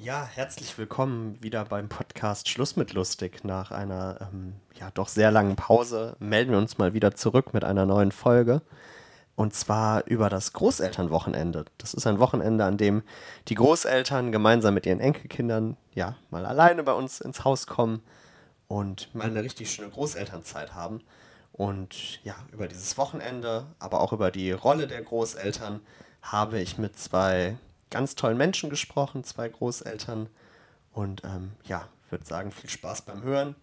Ja, herzlich willkommen wieder beim Podcast Schluss mit Lustig. Nach einer doch sehr langen Pause melden wir uns mal wieder zurück mit einer neuen Folge. Und zwar über das Großelternwochenende. Das ist ein Wochenende, an dem die Großeltern gemeinsam mit ihren Enkelkindern mal alleine bei uns ins Haus kommen und mal eine richtig schöne Großelternzeit haben. Und ja, über dieses Wochenende, aber auch über die Rolle der Großeltern habe ich mit zwei ganz tollen Menschen gesprochen, zwei Großeltern. Und würde sagen, viel Spaß beim Hören.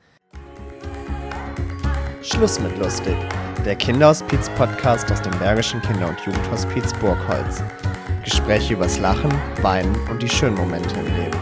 Schluss mit lustig. Der Kinderhospiz-Podcast aus dem Bergischen Kinder- und Jugendhospiz Burgholz. Gespräche übers Lachen, Weinen und die schönen Momente im Leben.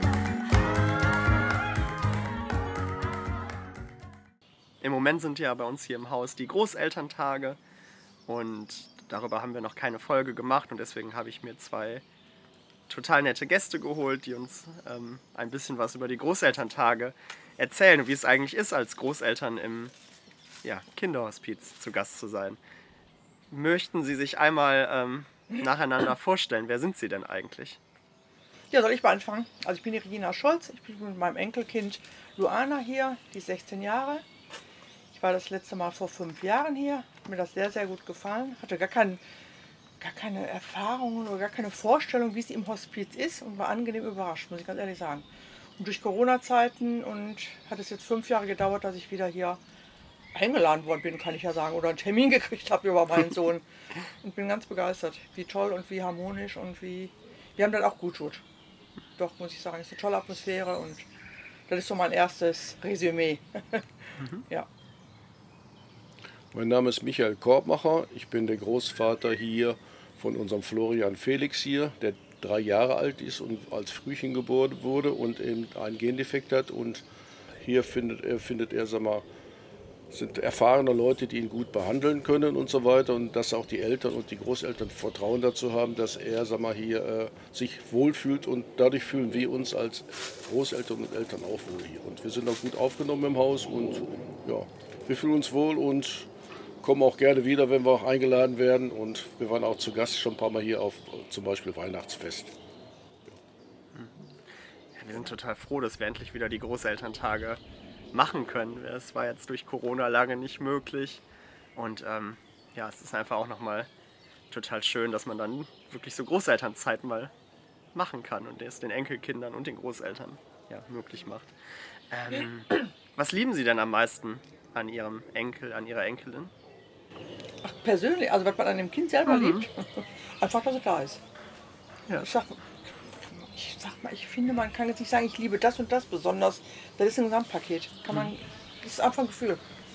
Im Moment sind ja bei uns hier im Haus die Großelterntage und darüber haben wir noch keine Folge gemacht und deswegen habe ich mir zwei total nette Gäste geholt, die uns ein bisschen was über die Großelterntage erzählen und wie es eigentlich ist, als Großeltern im Kinderhospiz zu Gast zu sein. Möchten Sie sich einmal nacheinander vorstellen? Wer sind Sie denn eigentlich? Ja, soll ich mal anfangen? Also ich bin die Regina Scholz, ich bin mit meinem Enkelkind Luana hier, die ist 16 Jahre. Ich war das letzte Mal vor 5 Jahren hier, hat mir das sehr, sehr gut gefallen. Hatte gar keine Erfahrungen oder gar keine Vorstellung, wie es im Hospiz ist und war angenehm überrascht, muss ich ganz ehrlich sagen. Und durch Corona-Zeiten und hat es jetzt 5 Jahre gedauert, dass ich wieder hier eingeladen worden bin, kann ich ja sagen, oder einen Termin gekriegt habe über meinen Sohn. Und bin ganz begeistert, wie toll und wie harmonisch und wie wir haben das auch gut tut. Doch, muss ich sagen, es ist eine tolle Atmosphäre und das ist so mein erstes Resümee. Ja. Mein Name ist Michael Korbmacher, ich bin der Großvater hier von unserem Florian Felix hier, der 3 Jahre alt ist und als Frühchen geboren wurde und eben einen Gendefekt hat. Und hier findet er sind erfahrene Leute, die ihn gut behandeln können und so weiter. Und dass auch die Eltern und die Großeltern Vertrauen dazu haben, dass er hier sich wohlfühlt. Und dadurch fühlen wir uns als Großeltern und Eltern auch wohl hier. Und wir sind auch gut aufgenommen im Haus und ja, wir fühlen uns wohl und kommen auch gerne wieder, wenn wir auch eingeladen werden. Und wir waren auch zu Gast schon ein paar Mal hier auf zum Beispiel Weihnachtsfest. Ja, wir sind total froh, dass wir endlich wieder die Großelterntage machen können. Es war jetzt durch Corona lange nicht möglich. Und es ist einfach auch nochmal total schön, dass man dann wirklich so Großelternzeit mal machen kann und es den Enkelkindern und den Großeltern möglich macht. Was lieben Sie denn am meisten an Ihrem Enkel, an Ihrer Enkelin? Ach, persönlich, also was man an dem Kind selber liebt, einfach, dass er da ist. Ja. Ich finde, man kann jetzt nicht sagen, ich liebe das und das besonders. Das ist ein Gesamtpaket. Das ist einfach ein Gefühl.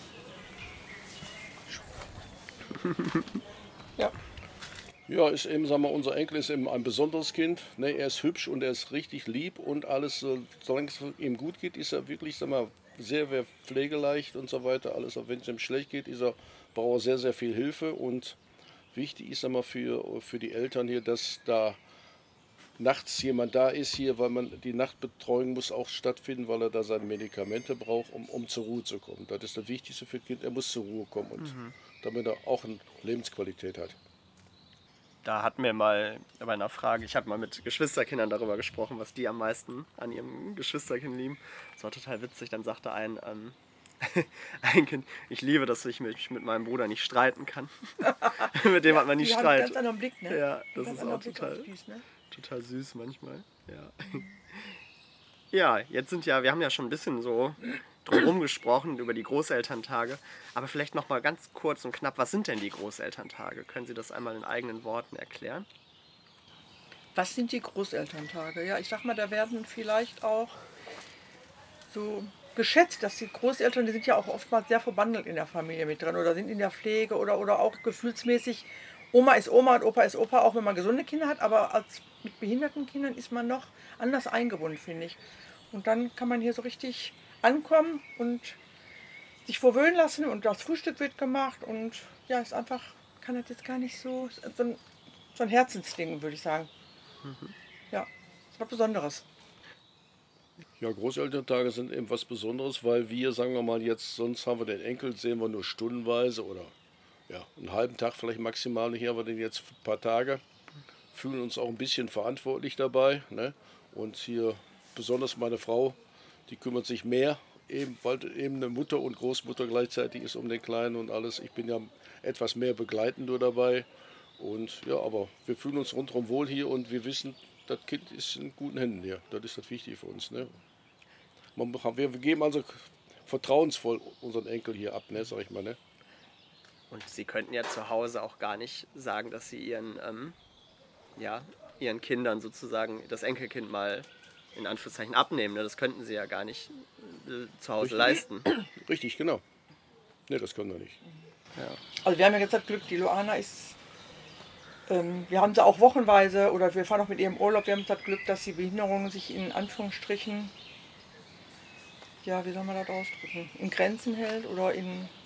Ja. Ja, ist eben, unser Enkel ist eben ein besonderes Kind. Ne? Er ist hübsch und er ist richtig lieb und alles, solange es ihm gut geht, ist er wirklich, sehr pflegeleicht und so weiter. Alles, auch wenn es ihm schlecht geht, braucht er sehr, sehr viel Hilfe. Und wichtig ist für die Eltern hier, dass da nachts jemand da ist hier, weil die Nachtbetreuung muss auch stattfinden, weil er da seine Medikamente braucht, um zur Ruhe zu kommen. Das ist das Wichtigste für das Kind, er muss zur Ruhe kommen und damit er auch eine Lebensqualität hat. Da hatten wir mal bei einer Frage, ich habe mal mit Geschwisterkindern darüber gesprochen, was die am meisten an ihrem Geschwisterkind lieben. Das war total witzig, dann sagte ein Kind, ich liebe, dass ich mich mit meinem Bruder nicht streiten kann. Mit dem hat man nie Streit. Ganz anderen Blick, ne? Ja, das ist auch total süß manchmal. Ja, wir haben ja schon ein bisschen so drumherum gesprochen über die Großelterntage, aber vielleicht noch mal ganz kurz und knapp, was sind denn die Großelterntage? Können Sie das einmal in eigenen Worten erklären? Was sind die Großelterntage? Ja, ich sag mal, da werden vielleicht auch so geschätzt, dass die Großeltern, die sind ja auch oftmals sehr verbandelt in der Familie mit drin oder sind in der Pflege oder auch gefühlsmäßig. Oma ist Oma und Opa ist Opa, auch wenn man gesunde Kinder hat, aber mit behinderten Kindern ist man noch anders eingebunden, finde ich. Und dann kann man hier so richtig ankommen und sich verwöhnen lassen und das Frühstück wird gemacht und ja, ist einfach, kann das jetzt gar nicht so ein Herzensding, würde ich sagen. Ja, ist was Besonderes. Ja, Großelterntage sind eben was Besonderes, weil wir, sagen wir mal jetzt, sonst haben wir den Enkel, sehen wir nur stundenweise oder einen halben Tag vielleicht maximal. Hier haben wir den jetzt ein paar Tage, fühlen uns auch ein bisschen verantwortlich dabei. Ne? Und hier besonders meine Frau, die kümmert sich mehr, eben, weil eben eine Mutter und Großmutter gleichzeitig ist um den Kleinen und alles. Ich bin ja etwas mehr begleitend nur dabei. Und ja, aber wir fühlen uns rundherum wohl hier und wir wissen, das Kind ist in guten Händen hier. Das ist das Wichtige für uns. Ne? Wir geben also vertrauensvoll unseren Enkel hier ab, ne, sag ich mal. Ne? Und Sie könnten ja zu Hause auch gar nicht sagen, dass Sie Ihren Kindern sozusagen das Enkelkind mal in Anführungszeichen abnehmen. Ne? Das könnten Sie ja gar nicht zu Hause leisten. Richtig, genau. Ne, das können wir nicht. Ja. Also wir haben ja jetzt das Glück, die Luana ist, wir haben sie auch wochenweise oder wir fahren auch mit ihr im Urlaub, wir haben das Glück, dass die Behinderung sich in Anführungsstrichen, ja, wie soll man das ausdrücken, in Grenzen hält oder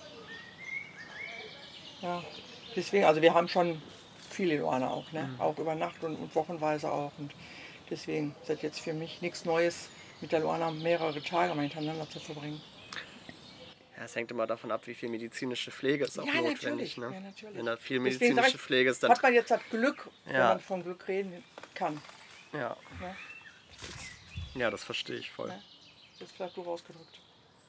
ja, deswegen, also wir haben schon viele Luana auch, ne? Auch über Nacht und wochenweise auch und deswegen ist das jetzt für mich nichts Neues, mit der Luana mehrere Tage mal hintereinander zu verbringen. Ja, es hängt immer davon ab, wie viel medizinische Pflege ist auch Ja, notwendig. natürlich. Ne? Ja, natürlich. Wenn da viel Deswegen medizinische Pflege ist, dann... hat man jetzt das Glück, wenn Ja. man von Glück reden kann. Ja. Ja, Ja, das verstehe ich voll. Ja. Das ist vielleicht so rausgedrückt.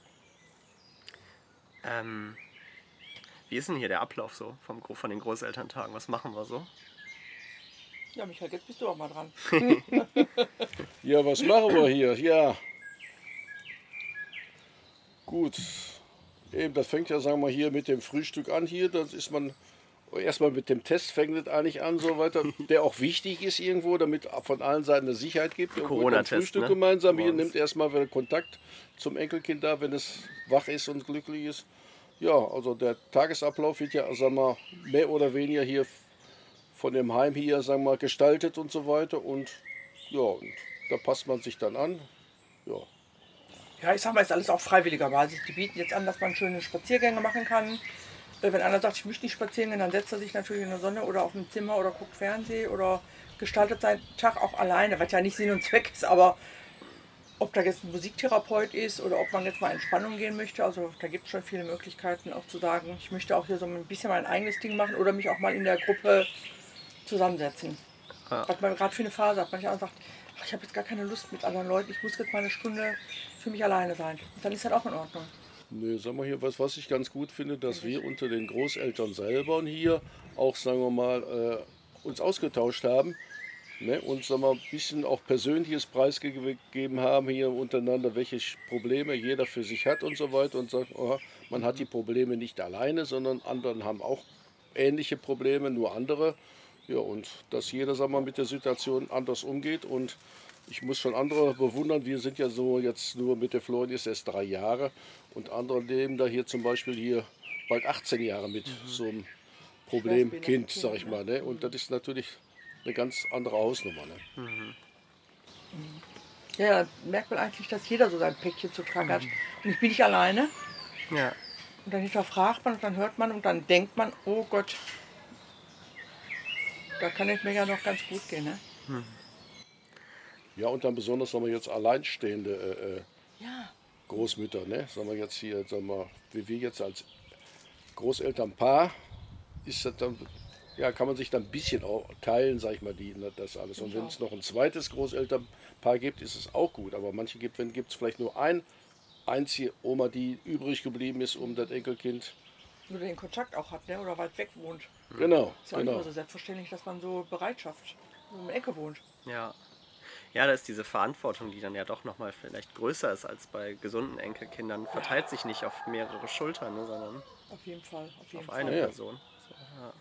Wie ist denn hier der Ablauf so von den Großelterntagen? Was machen wir so? Ja, Michael, jetzt bist du auch mal dran. Ja, was machen wir hier? Ja. Gut. Eben, das fängt ja, sagen wir mal, hier mit dem Frühstück an hier. Das ist man erstmal mit dem Test fängt es eigentlich an, so weiter, der auch wichtig ist irgendwo, damit von allen Seiten eine Sicherheit gibt. Corona-Test, Frühstück ne? gemeinsam hier, Morgens. nimmt erstmal wieder Kontakt zum Enkelkind da, wenn es wach ist und glücklich ist. Ja, also der Tagesablauf wird ja, sagen wir, mehr oder weniger hier von dem Heim hier, sagen wir, gestaltet und so weiter. Und ja, und da passt man sich dann an. Ja. Ja, ich sag mal, ist alles auf freiwilliger Basis. Die bieten jetzt an, dass man schöne Spaziergänge machen kann. Wenn einer sagt, ich möchte nicht spazieren gehen, dann setzt er sich natürlich in der Sonne oder auf dem Zimmer oder guckt Fernsehen oder gestaltet seinen Tag auch alleine, was ja nicht Sinn und Zweck ist, aber ob da jetzt ein Musiktherapeut ist oder ob man jetzt mal Entspannung gehen möchte, also da gibt es schon viele Möglichkeiten auch zu sagen, ich möchte auch hier so ein bisschen mein eigenes Ding machen oder mich auch mal in der Gruppe zusammensetzen. Ja. Was man gerade für eine Phase hat, manchmal sagt, ach, ich habe jetzt gar keine Lust mit anderen Leuten, ich muss jetzt mal eine Stunde für mich alleine sein. Und dann ist das auch in Ordnung. Nö, sagen wir hier, was ich ganz gut finde, dass wir unter den Großeltern selber hier auch, sagen wir mal, uns ausgetauscht haben. Ne, und sagen wir, ein bisschen auch persönliches preisgegeben haben hier untereinander, welche Probleme jeder für sich hat und so weiter. Und sagt, oh, man hat die Probleme nicht alleine, sondern anderen haben auch ähnliche Probleme, nur andere. Ja, und dass jeder, sagen wir, mit der Situation anders umgeht. Und ich muss schon andere bewundern. Wir sind ja so jetzt nur mit der Florian ist erst 3 Jahre. Und andere leben da hier zum Beispiel hier bald 18 Jahre mit so einem Problemkind, sag ich mal. Ne? Und das ist natürlich eine ganz andere Hausnummer. Ne? Ja, da merkt man eigentlich, dass jeder so sein Päckchen zu tragen hat. Und ich bin nicht alleine. Ja. Und dann hinterfragt man und dann hört man und dann denkt man, oh Gott, da kann es mir ja noch ganz gut gehen. Ne? Ja, und dann besonders, sagen wir jetzt, alleinstehende Ja. Großmütter. Ne? Sagen wir jetzt hier, sagen wir, wie wir jetzt als Großelternpaar, ist das dann, ja, kann man sich dann ein bisschen auch teilen, sag ich mal, das alles. Und wenn es noch ein zweites Großelternpaar gibt, ist es auch gut. Aber manche gibt es vielleicht nur einzige Oma, die übrig geblieben ist, um das Enkelkind. Nur den Kontakt auch hat, ne? Oder weit weg wohnt. Genau, Ist ja auch nicht genau. immer so selbstverständlich, dass man so Bereitschaft so um die Ecke wohnt. Ja. Ja, da ist diese Verantwortung, die dann ja doch nochmal vielleicht größer ist als bei gesunden Enkelkindern, verteilt sich nicht auf mehrere Schultern, ne, sondern Auf jeden Fall. Auf jeden auf Fall. eine Ja. Person. So, ja.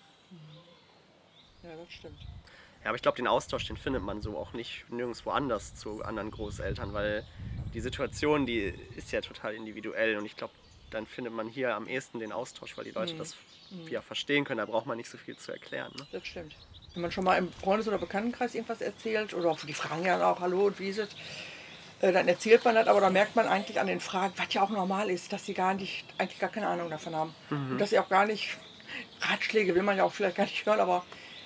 Ja, das stimmt. Ja, aber ich glaube, den Austausch, den findet man so auch nicht nirgendwo anders zu anderen Großeltern, weil die Situation, die ist ja total individuell und ich glaube, dann findet man hier am ehesten den Austausch, weil die Leute das ja verstehen können, da braucht man nicht so viel zu erklären. Ne? Das stimmt. Wenn man schon mal im Freundes- oder Bekanntenkreis irgendwas erzählt, oder auch die fragen ja auch, hallo und wie ist es, dann erzählt man das, aber da merkt man eigentlich an den Fragen, was ja auch normal ist, dass sie eigentlich gar keine Ahnung davon haben. Und dass sie auch gar nicht, Ratschläge will man ja auch vielleicht gar nicht hören, aber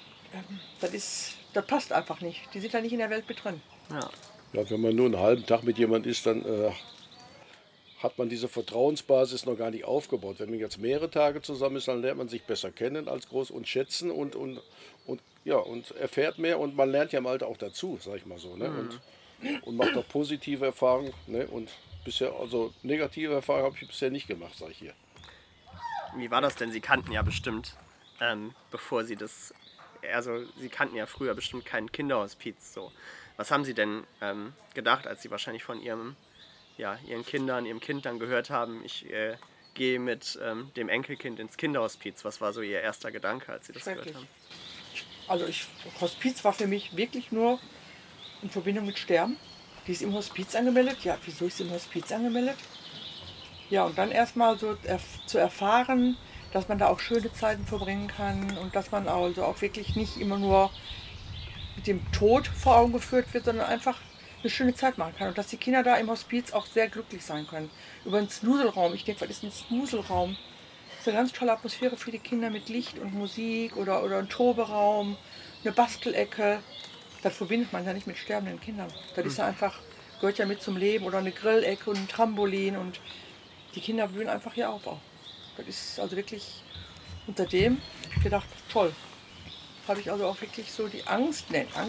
das passt einfach nicht. Die sind da nicht in der Welt mit drin. Ja. Ja, wenn man nur einen halben Tag mit jemand ist, dann hat man diese Vertrauensbasis noch gar nicht aufgebaut. Wenn man jetzt mehrere Tage zusammen ist, dann lernt man sich besser kennen als groß und schätzen und ja, und erfährt mehr und man lernt ja im Alter auch dazu, sag ich mal so. Ne? Und macht auch positive Erfahrungen. Ne? Und bisher, also negative Erfahrungen habe ich bisher nicht gemacht, sag ich hier. Wie war das denn? Sie kannten ja bestimmt, bevor Sie das, also Sie kannten ja früher bestimmt kein Kinderhospiz so. Was haben Sie denn gedacht, als Sie wahrscheinlich von Ihren Kindern, Ihrem Kind dann gehört haben, ich gehe mit dem Enkelkind ins Kinderhospiz? Was war so Ihr erster Gedanke, als Sie das gehört haben? Also Hospiz war für mich wirklich nur in Verbindung mit Sterben. Die ist im Hospiz angemeldet. Ja, wieso ist sie im Hospiz angemeldet? Ja, und dann erstmal so zu erfahren, dass man da auch schöne Zeiten verbringen kann und dass man also auch wirklich nicht immer nur mit dem Tod vor Augen geführt wird, sondern einfach eine schöne Zeit machen kann. Und dass die Kinder da im Hospiz auch sehr glücklich sein können. Über den Snuselraum, ich denke, was ist ein Snuselraum? Das ist eine ganz tolle Atmosphäre für die Kinder mit Licht und Musik oder ein Toberaum, eine Bastelecke. Das verbindet man ja nicht mit sterbenden Kindern. Das ist ja einfach, gehört ja mit zum Leben. Oder eine Grillecke und ein Trampolin und die Kinder blühen einfach hier auf auch. Das ist also wirklich, unter dem habe ich gedacht, toll. Habe ich also auch wirklich so die Angst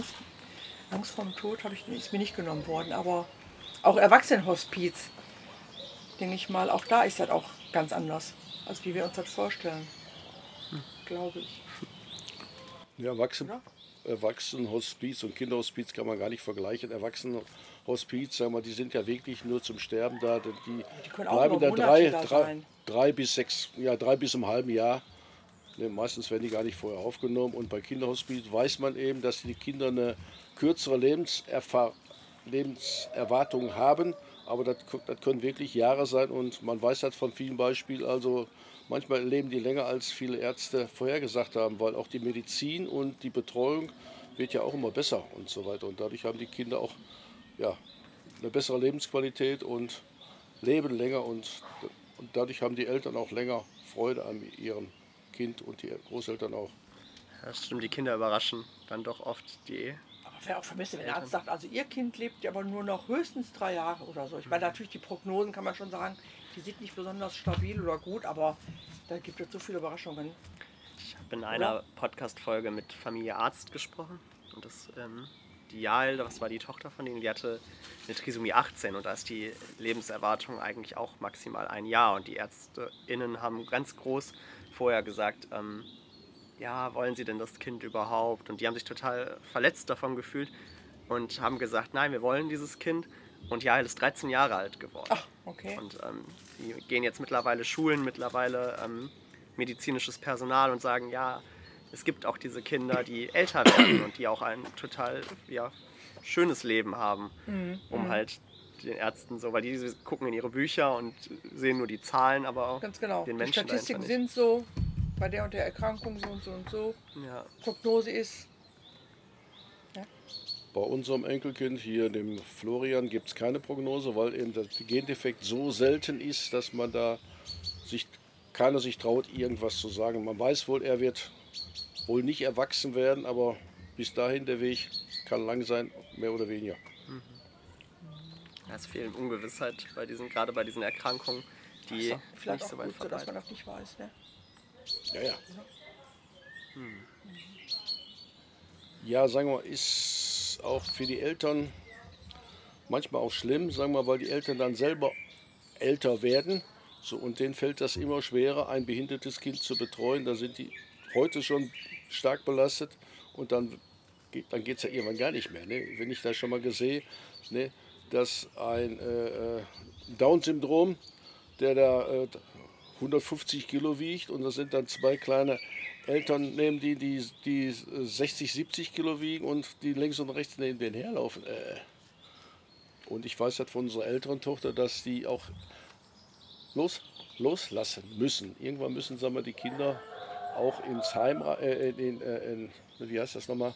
vor dem Tod ist mir nicht genommen worden. Aber auch Erwachsenenhospiz, denke ich mal, auch da ist das auch ganz anders, als wie wir uns das vorstellen. Glaube ich. Ja, Erwachsenenhospiz und Kinderhospiz kann man gar nicht vergleichen. Erwachsenenhospiz, sagen wir, die sind ja wirklich nur zum Sterben da. Die können auch bleiben nur da drei bis im halben Jahr. Ne, meistens werden die gar nicht vorher aufgenommen. Und bei Kinderhospiz weiß man eben, dass die Kinder eine kürzere Lebenserwartung haben. Aber das können wirklich Jahre sein und man weiß das von vielen Beispielen. Also manchmal leben die länger, als viele Ärzte vorhergesagt haben, weil auch die Medizin und die Betreuung wird ja auch immer besser und so weiter. Und dadurch haben die Kinder auch eine bessere Lebensqualität und leben länger und dadurch haben die Eltern auch länger Freude an ihrem Kind und die Großeltern auch. Ja, stimmt, die Kinder überraschen dann doch oft die. Aber wäre auch vermessen, wenn der Arzt sagt, also ihr Kind lebt ja aber nur noch höchstens 3 Jahre oder so. Ich meine, natürlich die Prognosen kann man schon sagen, die sind nicht besonders stabil oder gut, aber da gibt es so viele Überraschungen. Ich habe in einer Podcast-Folge mit Familie Arzt gesprochen und die Jael, das war die Tochter von denen, die hatte eine Trisomie 18 und da ist die Lebenserwartung eigentlich auch maximal 1 Jahr und die ÄrztInnen haben ganz groß vorher gesagt, wollen Sie denn das Kind überhaupt? Und die haben sich total verletzt davon gefühlt und haben gesagt, nein, wir wollen dieses Kind. Und Jael ist 13 Jahre alt geworden. Ach, okay. Und die gehen jetzt mittlerweile Schulen, medizinisches Personal und sagen, ja, es gibt auch diese Kinder, die älter werden und die auch ein total schönes Leben haben, um halt den Ärzten so, weil die gucken in ihre Bücher und sehen nur die Zahlen, aber auch ganz genau. Den Menschen die Statistiken sind so, bei der und der Erkrankung so und so und so. Ja. Prognose ist. Ja. Bei unserem Enkelkind hier, dem Florian, gibt es keine Prognose, weil eben der Gendefekt so selten ist, dass man da keiner sich traut, irgendwas zu sagen. Man weiß wohl, er wird wohl nicht erwachsen werden, aber bis dahin der Weg kann lang sein, mehr oder weniger. Ja, es fehlt Ungewissheit gerade bei diesen Erkrankungen, die vielleicht nicht so auch weit gut, so, dass man verbreitet. das nicht weiß. Ne? Ja. Ja, sagen wir mal, ist auch für die Eltern manchmal auch schlimm, sagen wir mal, weil die Eltern dann selber älter werden. So, und denen fällt das immer schwerer, ein behindertes Kind zu betreuen. Da sind die heute schon stark belastet und dann geht es ja irgendwann gar nicht mehr. Ne? Wenn ich da schon mal gesehen, ne, dass ein Down-Syndrom, der da 150 Kilo wiegt und da sind dann 2 kleine Eltern neben die 60, 70 Kilo wiegen und die links und rechts neben denen herlaufen. Und ich weiß halt von unserer älteren Tochter, dass die auch loslassen müssen. Irgendwann müssen, sagen wir, die Kinder auch ins Heim, wie heißt das nochmal?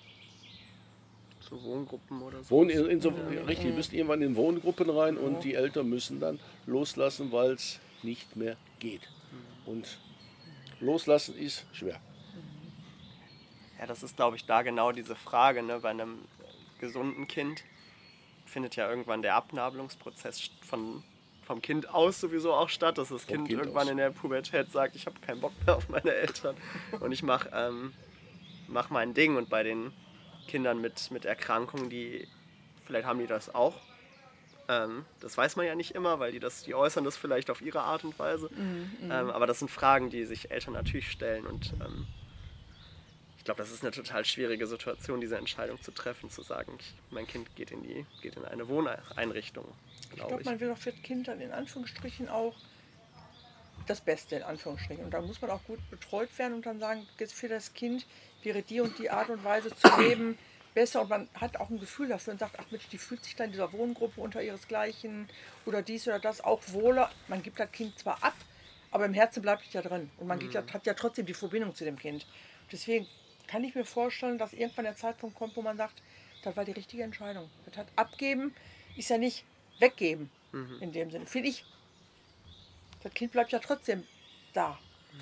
So Wohngruppen oder so. Richtig, die müssen irgendwann in Wohngruppen rein und die Eltern müssen dann loslassen, weil es nicht mehr geht. Und loslassen ist schwer. Ja, das ist, glaube ich, da genau diese Frage, ne? Bei einem gesunden Kind findet ja irgendwann der Abnabelungsprozess vom Kind aus sowieso auch statt, dass das Kind irgendwann in der Pubertät sagt, ich habe keinen Bock mehr auf meine Eltern und ich mache mach mein Ding. Und bei den Kindern mit Erkrankungen, vielleicht haben die das auch. Das weiß man ja nicht immer, weil die äußern das vielleicht auf ihre Art und Weise. Aber das sind Fragen, die sich Eltern natürlich stellen. Und ich glaube, das ist eine total schwierige Situation, diese Entscheidung zu treffen, zu sagen, mein Kind geht in eine Wohneinrichtung. Ich glaube, man will doch für Kinder in Anführungsstrichen auch das Beste in Anführungsstrichen. Und da muss man auch gut betreut werden und dann sagen, jetzt für das Kind wäre die und die Art und Weise zu leben besser. Und man hat auch ein Gefühl dafür und sagt, ach Mensch, die fühlt sich da in dieser Wohngruppe unter ihresgleichen oder dies oder das auch wohler. Man gibt das Kind zwar ab, aber im Herzen bleibt es ja drin. Und man hat ja trotzdem die Verbindung zu dem Kind. Deswegen kann ich mir vorstellen, dass irgendwann der Zeitpunkt kommt, wo man sagt, das war die richtige Entscheidung. Das hat abgeben, ist ja nicht weggeben in dem Sinne. Finde ich, das Kind bleibt ja trotzdem da.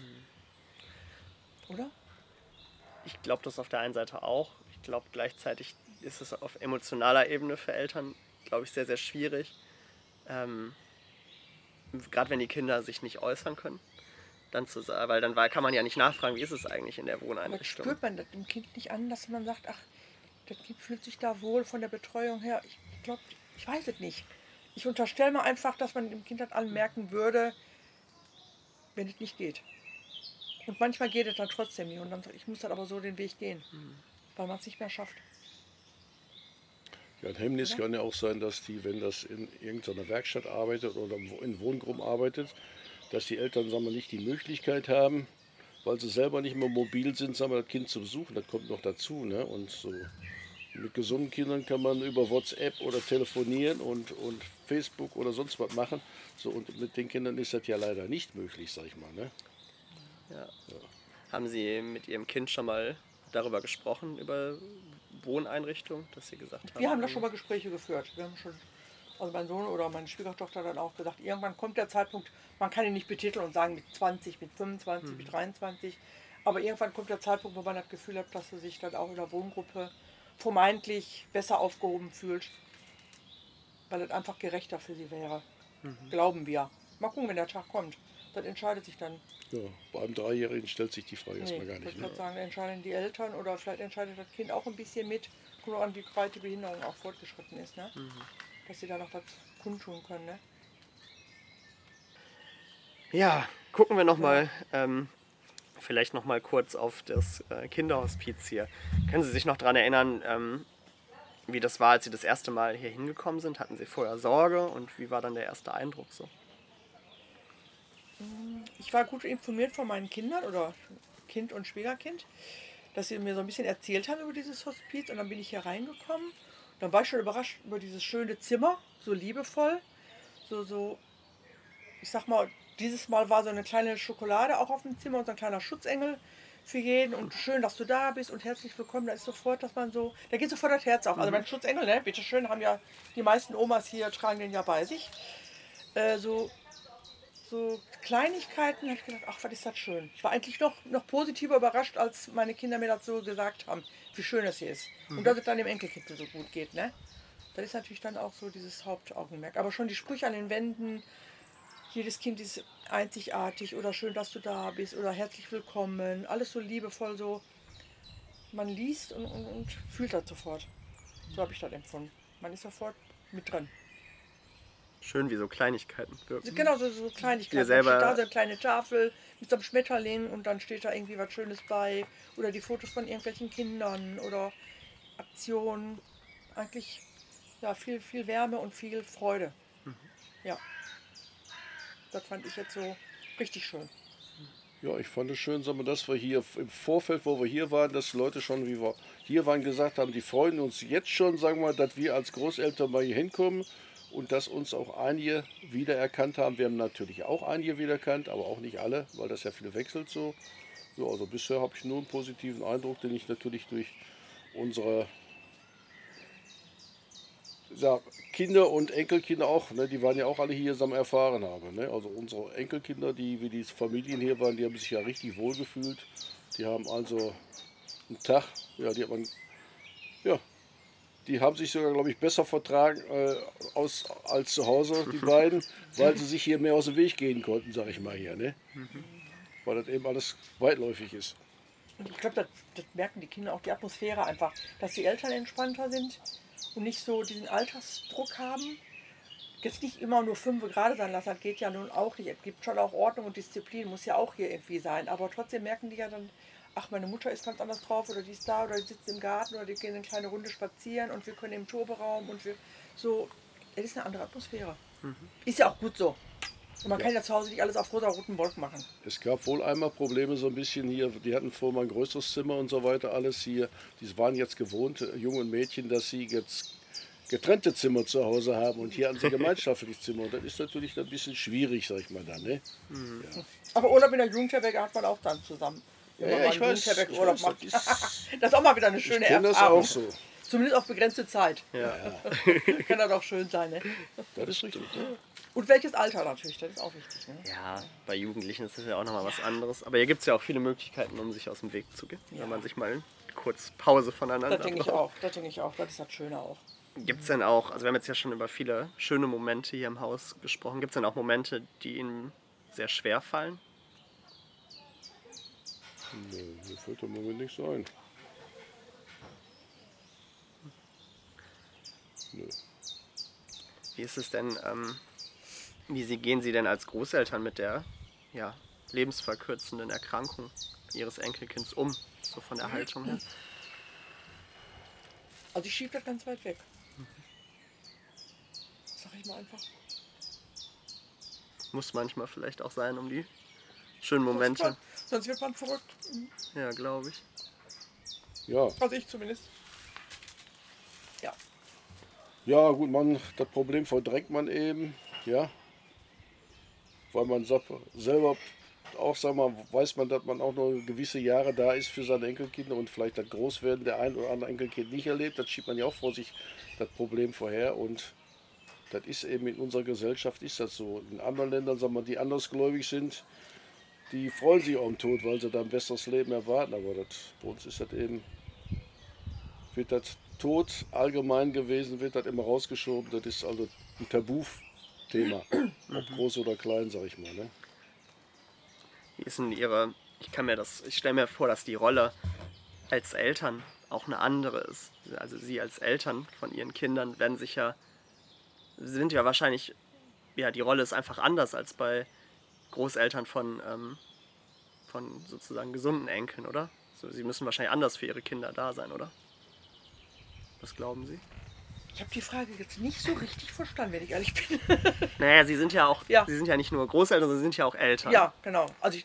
Oder? Ich glaube das auf der einen Seite auch. Ich glaube gleichzeitig ist es auf emotionaler Ebene für Eltern, glaube ich, sehr, sehr schwierig. Gerade wenn die Kinder sich nicht äußern können. Weil dann kann man ja nicht nachfragen, wie ist es eigentlich in der Wohneinrichtung. Aber spürt man das dem Kind nicht an, dass man sagt, ach, das Kind fühlt sich da wohl von der Betreuung her. Ich glaube, ich weiß es nicht. Ich unterstelle mal einfach, dass man dem Kind das anmerken würde, wenn es nicht geht. Und manchmal geht es dann trotzdem nicht. Und dann sagt, ich muss dann aber so den Weg gehen, weil man es nicht mehr schafft. Ja, ein Hemmnis kann ja auch sein, dass wenn das in irgendeiner Werkstatt arbeitet oder in Wohngruppen arbeitet, dass die Eltern, sagen wir, nicht die Möglichkeit haben, weil sie selber nicht mehr mobil sind, sagen wir, das Kind zu besuchen. Das kommt noch dazu. Ne? Und so mit gesunden Kindern kann man über WhatsApp oder telefonieren und Facebook oder sonst was machen. So, und mit den Kindern ist das ja leider nicht möglich, sag ich mal. Ne? Ja. Haben Sie mit Ihrem Kind schon mal darüber gesprochen, über Wohneinrichtungen, dass Sie gesagt haben? Wir haben da schon mal Gespräche geführt. Wir haben schon, also mein Sohn oder meine Schwiegertochter dann auch gesagt, irgendwann kommt der Zeitpunkt, man kann ihn nicht betiteln und sagen mit 20, mit 25, mit 23, aber irgendwann kommt der Zeitpunkt, wo man das Gefühl hat, dass er sich dann auch in der Wohngruppe vermeintlich besser aufgehoben fühlt, weil es einfach gerechter für sie wäre. Glauben wir. Mal gucken, wenn der Tag kommt. Das entscheidet sich dann. Ja, bei einem Dreijährigen stellt sich die Frage erstmal gar nicht. Ich würde sagen, entscheiden die Eltern oder vielleicht entscheidet das Kind auch ein bisschen mit. Kommt auch an, wie weit die Behinderung auch fortgeschritten ist. Ne? Dass sie da noch was kundtun können. Ne? Ja, gucken wir nochmal, vielleicht nochmal kurz auf das Kinderhospiz hier. Können Sie sich noch daran erinnern, wie das war, als Sie das erste Mal hier hingekommen sind? Hatten Sie vorher Sorge und wie war dann der erste Eindruck so? Ich war gut informiert von meinen Kindern oder Kind und Schwiegerkind, dass sie mir so ein bisschen erzählt haben über dieses Hospiz und dann bin ich hier reingekommen. Dann war ich schon überrascht über dieses schöne Zimmer, so liebevoll, so ich sag mal, dieses Mal war so eine kleine Schokolade auch auf dem Zimmer und so ein kleiner Schutzengel für jeden und schön, dass du da bist und herzlich willkommen. Da ist sofort, dass man so, da geht sofort das Herz auf. Also mein Schutzengel, ne, bitteschön, haben ja die meisten Omas hier, tragen den ja bei sich. So Kleinigkeiten, habe ich gedacht, ach, was ist das schön. Ich war eigentlich noch positiver überrascht, als meine Kinder mir das so gesagt haben, wie schön es hier ist. Und dass es dann dem Enkelkind so gut geht, ne? Das ist natürlich dann auch so dieses Hauptaugenmerk. Aber schon die Sprüche an den Wänden, jedes Kind ist einzigartig oder schön, dass du da bist oder herzlich willkommen, alles so liebevoll, so. Man liest und fühlt das sofort. So habe ich das empfunden. Man ist sofort mit drin. Schön, wie so Kleinigkeiten wirken. Genau, so Kleinigkeiten. Dir selber Da steht da so eine kleine Tafel mit so einem Schmetterling und dann steht da irgendwie was Schönes bei. Oder die Fotos von irgendwelchen Kindern oder Aktionen. Eigentlich ja, viel, viel Wärme und viel Freude. Ja. Das fand ich jetzt so richtig schön. Ja, ich fand es schön, sagen wir, dass wir hier im Vorfeld, wo wir hier waren, dass Leute schon, wie wir hier waren, gesagt haben, die freuen uns jetzt schon, sagen wir, dass wir als Großeltern mal hier hinkommen. Und dass uns auch einige wiedererkannt haben. Wir haben natürlich auch einige wiedererkannt, aber auch nicht alle, weil das ja viel wechselt so. Ja, also bisher habe ich nur einen positiven Eindruck, den ich natürlich durch unsere Kinder und Enkelkinder auch, ne, die waren ja auch alle hier zusammen erfahren haben. Ne? Also unsere Enkelkinder, wie die Familien hier waren, die haben sich ja richtig wohl gefühlt. Die haben also einen Tag, die haben sich sogar, glaube ich, besser vertragen als zu Hause, die beiden, weil sie sich hier mehr aus dem Weg gehen konnten, sage ich mal hier. Ne? Weil das eben alles weitläufig ist. Und ich glaube, das merken die Kinder auch, die Atmosphäre einfach, dass die Eltern entspannter sind und nicht so diesen Alltagsdruck haben. Jetzt nicht immer nur 5 Grad sein lassen, das geht ja nun auch nicht. Es gibt schon auch Ordnung und Disziplin, muss ja auch hier irgendwie sein. Aber trotzdem merken die ja dann, ach, meine Mutter ist ganz anders drauf oder die ist da oder die sitzt im Garten oder die gehen eine kleine Runde spazieren und wir können im Turberaum und wir so. Es ist eine andere Atmosphäre. Ist ja auch gut so. Und man kann ja zu Hause nicht alles auf rosa-roten Wolken machen. Es gab wohl einmal Probleme so ein bisschen hier. Die hatten vorher mal ein größeres Zimmer und so weiter, alles hier. Die waren jetzt gewohnt, Junge und Mädchen, dass sie jetzt getrennte Zimmer zu Hause haben und hier hatten sie gemeinschaftliches Zimmer. Und das ist natürlich ein bisschen schwierig, sag ich mal dann. Ne? Ja. Aber Urlaub in der Jugendherberge hat man auch dann zusammen. Wenn man mal einen Jugendherberge-Urlaub macht. Das ist auch mal wieder eine schöne Ich kenne das Erfahrung. auch so. Zumindest auf begrenzte Zeit. Ja. Kann das auch schön sein. Ne? Das ist richtig. Ne? Und welches Alter natürlich, das ist auch wichtig. Ne? Ja, bei Jugendlichen ist das ja auch nochmal was anderes. Aber hier gibt es ja auch viele Möglichkeiten, um sich aus dem Weg zu gehen. Wenn man sich mal kurz Pause voneinander Das denke ich auch. Das denke ich auch. Das ist das Schöne auch. Gibt es denn auch, also wir haben jetzt ja schon über viele schöne Momente hier im Haus gesprochen, gibt es denn auch Momente, die Ihnen sehr schwer fallen? Nee, mir fällt im Moment nichts ein. Nö. Wie ist es denn, gehen Sie denn als Großeltern mit der lebensverkürzenden Erkrankung Ihres Enkelkinds um, so von der Haltung her? Also ich schiebe das ganz weit weg. Sag ich mal einfach. Muss manchmal vielleicht auch sein, um die schönen Momente. Sonst wird man verrückt. Ja, glaube ich. Ja. Also ich zumindest. Ja. Ja, gut, das Problem verdrängt man eben, ja. Weil man selber auch, sag mal, weiß man, dass man auch noch gewisse Jahre da ist für seine Enkelkinder und vielleicht das Großwerden der ein oder andere Enkelkind nicht erlebt. Das schiebt man ja auch vor sich, das Problem vorher. Und das ist eben in unserer Gesellschaft ist das so. In anderen Ländern, sagen wir, die andersgläubig sind, die freuen sich auch am Tod, weil sie da ein besseres Leben erwarten. Aber bei uns ist das eben, wird das Tod allgemein gewesen, wird das immer rausgeschoben. Das ist also ein Tabuthema, ob groß oder klein, sag ich mal. Ne? Wie ist denn ich stelle mir vor, dass die Rolle als Eltern auch eine andere ist. Also Sie als Eltern von Ihren Kindern sind ja wahrscheinlich, die Rolle ist einfach anders als bei Großeltern von sozusagen gesunden Enkeln, oder? So, Sie müssen wahrscheinlich anders für Ihre Kinder da sein, oder? Was glauben Sie? Ich habe die Frage jetzt nicht so richtig verstanden, wenn ich ehrlich bin. Naja, Sie sind ja auch, Ja. Sie sind ja nicht nur Großeltern, sondern Sie sind ja auch Eltern. Ja, genau. Also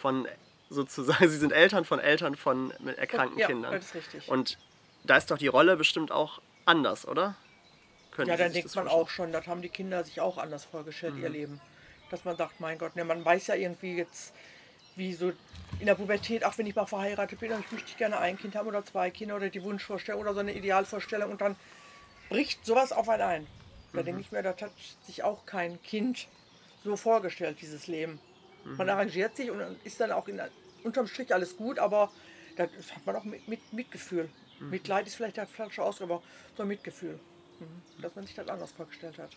Sie sind Eltern von mit erkrankten ja, Kindern. das ist richtig. Und da ist doch die Rolle bestimmt auch anders, oder? Können Ja, Sie dann sich denkt das man vorstellen? auch schon, das haben die Kinder sich auch anders vorgestellt, ihr Leben. Dass man sagt, mein Gott, ne, man weiß ja irgendwie jetzt, wie so in der Pubertät, auch wenn ich mal verheiratet bin, ich möchte gerne ein Kind haben oder 2 Kinder oder die Wunschvorstellung oder so eine Idealvorstellung und dann bricht sowas auf einen ein. Da denke ich mir, das hat sich auch kein Kind so vorgestellt, dieses Leben. Man arrangiert sich und ist dann auch unterm Strich alles gut, aber das hat man auch mit Mitgefühl. Mitleid ist vielleicht der falsche Ausdruck, aber so ein Mitgefühl. Dass man sich das anders vorgestellt hat.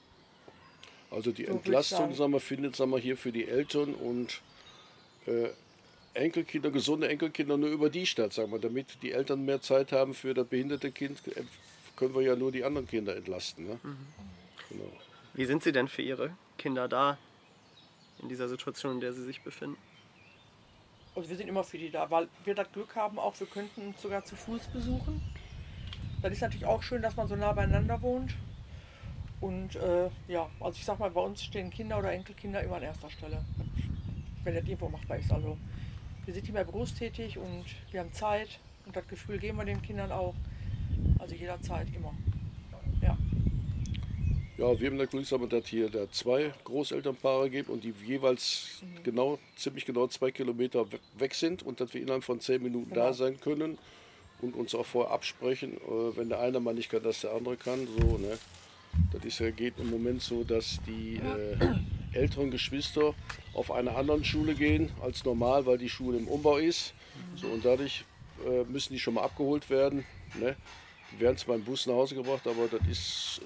Also die So würd ich Entlastung, sagen. sagen wir, findet, sagen wir, hier für die Eltern und Enkelkinder, gesunde Enkelkinder nur über die statt, sagen wir. Damit die Eltern mehr Zeit haben für das behinderte Kind, können wir ja nur die anderen Kinder entlasten. Ne? Genau. Wie sind Sie denn für Ihre Kinder da, in dieser Situation, in der Sie sich befinden? Also wir sind immer für die da, weil wir das Glück haben, auch wir könnten sogar zu Fuß besuchen. Das ist natürlich auch schön, dass man so nah beieinander wohnt. Und also ich sag mal, bei uns stehen Kinder oder Enkelkinder immer an erster Stelle. Wenn das irgendwo machbar ist. Also wir sind nicht mehr berufstätig und wir haben Zeit und das Gefühl geben wir den Kindern auch. Also jederzeit, immer. Ja. Ja, wir haben das Glück, dass es hier da 2 Großelternpaare gibt und die jeweils ziemlich genau 2 Kilometer weg sind und dass wir innerhalb von 10 Minuten da sein können und uns auch vorher absprechen, wenn der eine mal nicht kann, dass der andere kann. So, ne? Das geht im Moment so, dass die älteren Geschwister auf einer anderen Schule gehen als normal, weil die Schule im Umbau ist. So, und dadurch müssen die schon mal abgeholt werden. Ne? Die werden zwar im Bus nach Hause gebracht, aber das ist...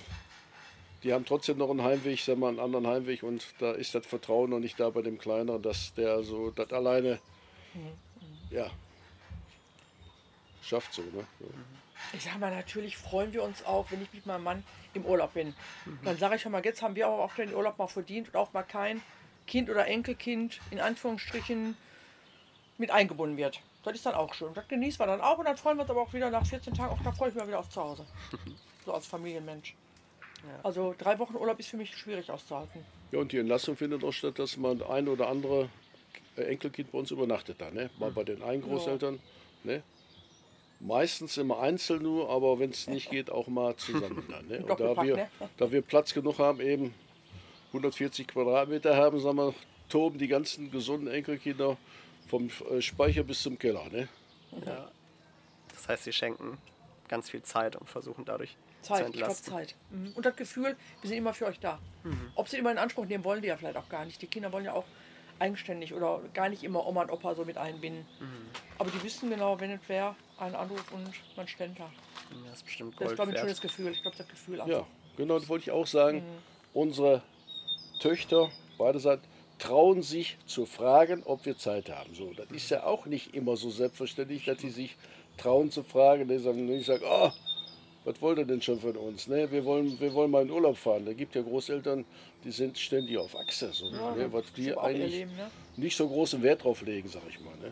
die haben trotzdem noch einen Heimweg, sagen wir, einen anderen Heimweg und da ist das Vertrauen noch nicht da bei dem Kleineren, dass der so das alleine ja, schafft so, ne? So. Ich sage mal, natürlich freuen wir uns auch, wenn ich mit meinem Mann im Urlaub bin. Dann sage ich schon mal, jetzt haben wir auch den Urlaub mal verdient und auch mal kein Kind oder Enkelkind in Anführungsstrichen mit eingebunden wird. Das ist dann auch schön. Das genießen wir dann auch und dann freuen wir uns aber auch wieder nach 14 Tagen, auch da freue ich mich mal wieder auf zu Hause. So als Familienmensch. Ja. Also 3 Wochen Urlaub ist für mich schwierig auszuhalten. Ja, und die Entlassung findet auch statt, dass man ein oder andere Enkelkind bei uns übernachtet da, ne? Mal bei den einen Großeltern, ne? Meistens immer einzeln nur, aber wenn es nicht geht, auch mal zusammen dann, ne? Und Doppelpack, da wir Platz genug haben, eben 140 Quadratmeter haben, sagen wir, toben die ganzen gesunden Enkelkinder vom Speicher bis zum Keller, ne? Ja. Das heißt, sie schenken ganz viel Zeit und versuchen dadurch zu Zeit, ich glaube entlasten. Zeit. Und das Gefühl, wir sind immer für euch da. Ob sie immer in Anspruch nehmen, wollen die ja vielleicht auch gar nicht. Die Kinder wollen ja auch eigenständig oder gar nicht immer Oma und Opa so mit einbinden. Aber die wissen genau, wenn es wäre, ein Anruf und man stellt da. Ja, das ist bestimmt Das ist, Gold glaube ich, ein wert. schönes Gefühl. Ich glaube, das Gefühl Ja, genau, das wollte ich auch sagen. Unsere Töchter, beide Seiten, trauen sich zu fragen, ob wir Zeit haben. So, das ist ja auch nicht immer so selbstverständlich, dass sie sich trauen zu fragen. Die sagen nicht, oh, was wollt ihr denn schon von uns? Ne? Wir wollen mal in Urlaub fahren. Da gibt ja Großeltern, die sind ständig auf Achse. So, Ja, ne? Was das ist wir aber auch ihr eigentlich Leben, ne? nicht so großen Wert drauf legen, sag ich mal. Ne?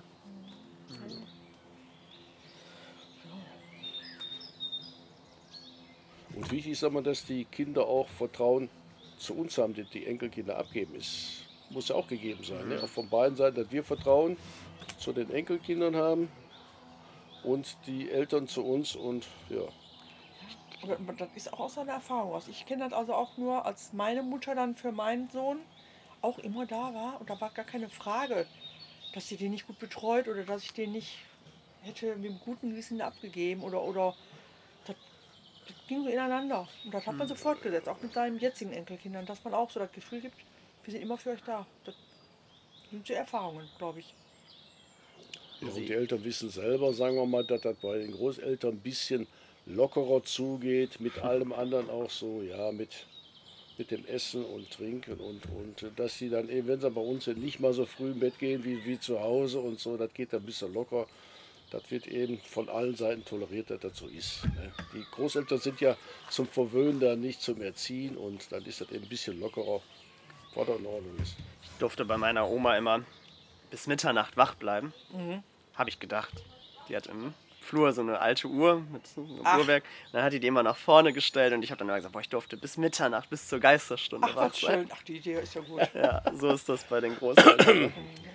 Und wichtig ist aber, dass die Kinder auch Vertrauen zu uns haben, die Enkelkinder abgeben. Muss ja auch gegeben sein. Ne? Auch von beiden Seiten, dass wir Vertrauen zu den Enkelkindern haben und die Eltern zu uns. Und ja, Aber das ist auch aus seiner Erfahrung aus. Ich kenne das also auch nur, als meine Mutter dann für meinen Sohn auch immer da war. Und da war gar keine Frage, dass sie den nicht gut betreut oder dass ich den nicht hätte mit einem guten Gewissen abgegeben oder das ging so ineinander. Und das hat man so fortgesetzt, auch mit seinen jetzigen Enkelkindern, dass man auch so das Gefühl gibt, wir sind immer für euch da. Das sind so Erfahrungen, glaube ich. ja, und die Eltern wissen selber, sagen wir mal, dass das bei den Großeltern ein bisschen lockerer zugeht, mit allem anderen auch so, ja, mit dem Essen und Trinken und dass sie dann eben, wenn sie bei uns sind, nicht mal so früh im Bett gehen wie zu Hause und so, das geht dann ein bisschen locker. Das wird eben von allen Seiten toleriert, dass das so ist. Ne? Die Großeltern sind ja zum Verwöhnen da, nicht zum Erziehen und dann ist das eben ein bisschen lockerer, was in Ordnung ist. Ich durfte bei meiner Oma immer bis Mitternacht wach bleiben. Habe ich gedacht. Die hat im Flur so eine alte Uhr mit so einem Uhrwerk. Dann hat die immer nach vorne gestellt und ich habe dann immer gesagt, boah, ich durfte bis Mitternacht, bis zur Geisterstunde Ach, wach was sein. schön. Ach, die Idee ist ja gut. Ja, so ist das bei den Großeltern.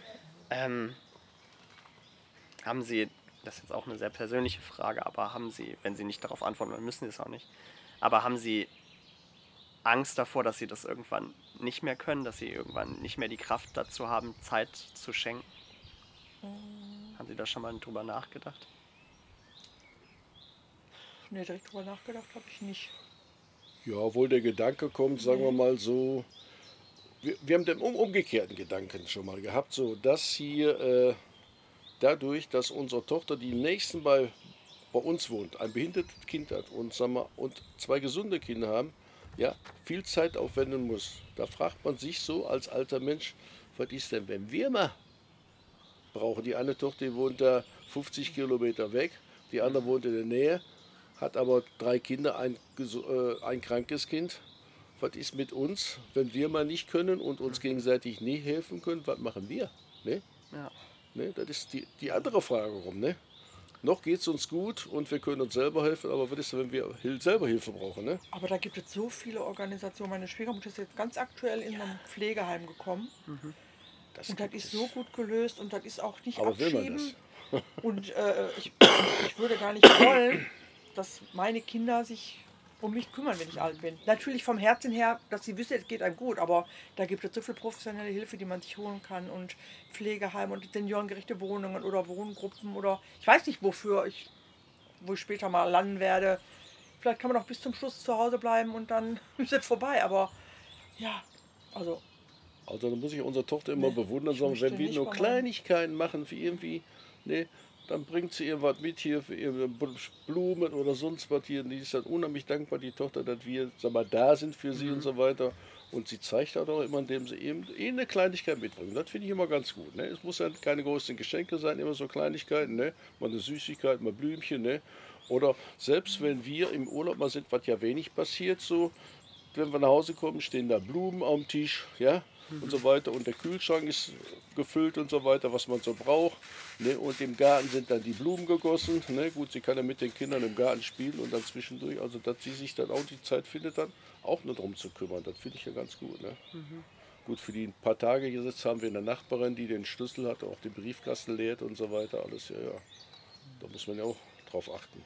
Haben Sie, das ist jetzt auch eine sehr persönliche Frage, aber haben Sie, wenn Sie nicht darauf antworten, dann müssen Sie es auch nicht, aber haben Sie Angst davor, dass Sie das irgendwann nicht mehr können, dass Sie irgendwann nicht mehr die Kraft dazu haben, Zeit zu schenken? Haben Sie da schon mal drüber nachgedacht? Nee, direkt drüber nachgedacht habe ich nicht. Ja, obwohl der Gedanke kommt, sagen wir mal so, wir haben den umgekehrten Gedanken schon mal gehabt, so dass hier dadurch, dass unsere Tochter, die nächsten bei uns wohnt, ein behindertes Kind hat und, sagen wir, und 2 gesunde Kinder haben, ja, viel Zeit aufwenden muss. Da fragt man sich so als alter Mensch, was ist denn, wenn wir mal brauchen? Die eine Tochter, die wohnt da 50 Kilometer weg, die andere wohnt in der Nähe, hat aber 3 Kinder, ein krankes Kind. Was ist mit uns, wenn wir mal nicht können und uns gegenseitig nie helfen können? Was machen wir? Ne? Ja. Ne? Das ist die andere Frage rum. Ne? Noch geht es uns gut und wir können uns selber helfen, aber was ist, wenn wir selber Hilfe brauchen? Ne? Aber da gibt es so viele Organisationen. Meine Schwiegermutter ist jetzt ganz aktuell in einem Pflegeheim gekommen. Und das ist so gut gelöst und das ist auch nicht Aber will man abschieben. Und ich würde gar nicht wollen, dass meine Kinder sich um mich kümmern, wenn ich alt bin. Natürlich vom Herzen her, dass sie wissen, es geht einem gut, aber da gibt es so viel professionelle Hilfe, die man sich holen kann und Pflegeheim und seniorengerechte Wohnungen oder Wohngruppen oder ich weiß nicht wo ich später mal landen werde. Vielleicht kann man auch bis zum Schluss zu Hause bleiben und dann ist es vorbei, aber ja, also da muss ich unsere Tochter immer bewundern, sagen, wenn wir nur Kleinigkeiten machen für irgendwie, ne, dann bringt sie irgendwas mit hier für ihre Blumen oder sonst was hier. Die ist dann unheimlich dankbar, die Tochter, dass wir, sag mal, da sind für sie und so weiter. Und sie zeigt halt auch immer, indem sie eben eine Kleinigkeit mitbringen. Das finde ich immer ganz gut. Ne? Es muss ja keine großen Geschenke sein, immer so Kleinigkeiten. Ne? Mal eine Süßigkeit, mal Blümchen. Ne? Oder selbst wenn wir im Urlaub mal sind, was ja wenig passiert, so, wenn wir nach Hause kommen, stehen da Blumen am Tisch, ja, und so weiter. Und der Kühlschrank ist gefüllt und so weiter, was man so braucht. Ne? Und im Garten sind dann die Blumen gegossen. Ne? Gut, sie kann ja mit den Kindern im Garten spielen und dann zwischendurch, also dass sie sich dann auch die Zeit findet, dann auch nur darum zu kümmern. Das finde ich ja ganz gut. Ne? Gut, für die ein paar Tage gesetzt haben wir eine Nachbarin, die den Schlüssel hat, auch den Briefkasten leert und so weiter. Alles, ja, ja. Da muss man ja auch drauf achten.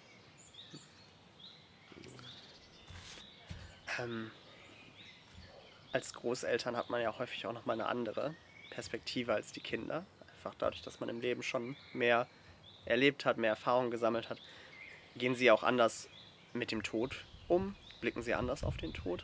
Als Großeltern hat man ja häufig auch nochmal eine andere Perspektive als die Kinder. Einfach dadurch, dass man im Leben schon mehr erlebt hat, mehr Erfahrung gesammelt hat. Gehen Sie auch anders mit dem Tod um? Blicken Sie anders auf den Tod?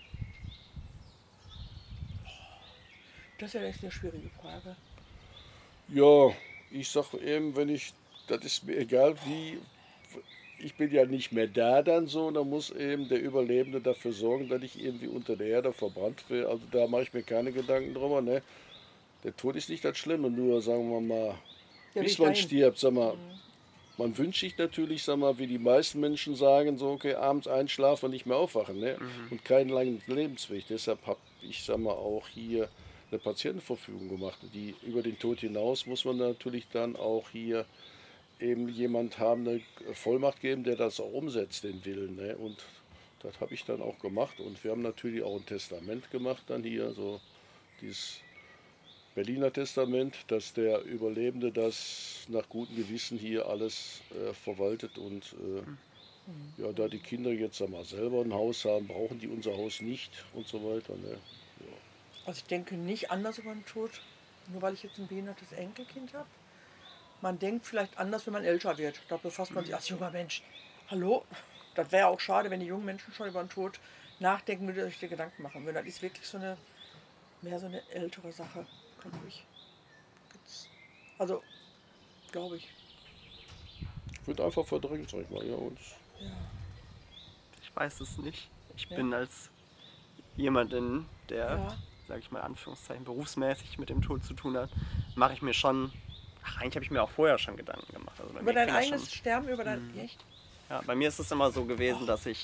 Das ist ja echt eine schwierige Frage. Ja, ich sag eben, das ist mir egal wie, ich bin ja nicht mehr da dann so, da muss eben der Überlebende dafür sorgen, dass ich irgendwie unter der Erde verbrannt will. Also da mache ich mir keine Gedanken drüber. Ne? Der Tod ist nicht das Schlimme, nur sagen wir mal, Der bis Weg man dahin. stirbt, sag mal, man wünscht sich natürlich, sag mal, wie die meisten Menschen sagen, so okay, abends einschlafen und nicht mehr aufwachen, ne? Und keinen langen Lebensweg. Deshalb habe ich, sag mal, auch hier eine Patientenverfügung gemacht. Die über den Tod hinaus muss man natürlich dann auch hier eben jemand haben, eine Vollmacht geben, der das auch umsetzt, den Willen, ne? Und das habe ich dann auch gemacht. Und wir haben natürlich auch ein Testament gemacht dann hier, so dieses Berliner Testament, dass der Überlebende das nach gutem Gewissen hier alles verwaltet und ja, da die Kinder jetzt sag mal, selber ein Haus haben, brauchen die unser Haus nicht und so weiter. Ne? Ja. Also ich denke nicht anders über den Tod, nur weil ich jetzt ein behindertes Enkelkind habe. Man denkt vielleicht anders, wenn man älter wird. Da befasst man sich als junger Mensch. Hallo? Das wäre auch schade, wenn die jungen Menschen schon über den Tod nachdenken, würde sich die Gedanken machen. Wenn das ist wirklich mehr so eine ältere Sache, glaube ich. Also, glaube ich. Wird einfach verdrängt, sag ich mal. Ja, und Ich weiß es nicht. Ich Ja. bin als jemand, der, Ja. sage ich mal, Anführungszeichen, berufsmäßig mit dem Tod zu tun hat, mache ich mir schon, eigentlich habe ich mir auch vorher schon Gedanken gemacht. Also bei Über mir dein fing das eigenes Sterben, über dein... Echt? Ja, bei mir ist es immer so gewesen, dass ich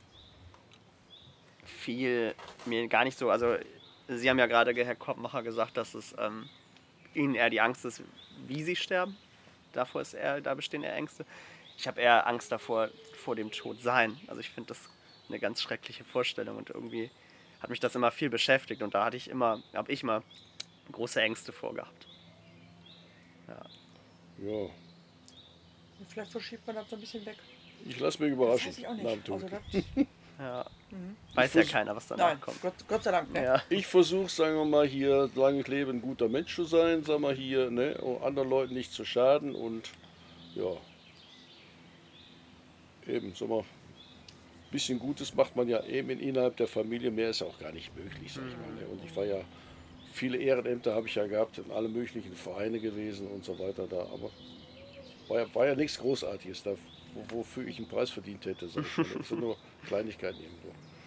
viel mir gar nicht so, also Sie haben ja gerade, Herr Korbmacher, gesagt, dass es Ihnen eher die Angst ist, wie Sie sterben. Da bestehen eher Ängste. Ich habe eher Angst davor, vor dem Tod sein. Also ich finde das eine ganz schreckliche Vorstellung und irgendwie hat mich das immer viel beschäftigt und da habe ich immer große Ängste vorgehabt. ja, Vielleicht verschiebt man das so ein bisschen weg. ich lasse mich Das überraschen. weiß ich auch nach dem nicht. Tod. Also das, Ja. Weiß ja keiner, was danach nein, kommt. Gott sei Dank. Ne? Ja. Ich versuche, sagen wir mal, hier, solange ich lebe, ein guter Mensch zu sein, sagen wir hier, ne, um anderen Leuten nicht zu schaden und ja, eben, sagen wir, ein bisschen Gutes macht man ja eben innerhalb der Familie, mehr ist ja auch gar nicht möglich, sag ich mal. Ne? Und ich war ja, viele Ehrenämter habe ich ja gehabt, in alle möglichen Vereine gewesen und so weiter da, aber war ja nichts Großartiges, da, wofür ich einen Preis verdient hätte, sag ich mal. Das sind nur Kleinigkeiten irgendwo.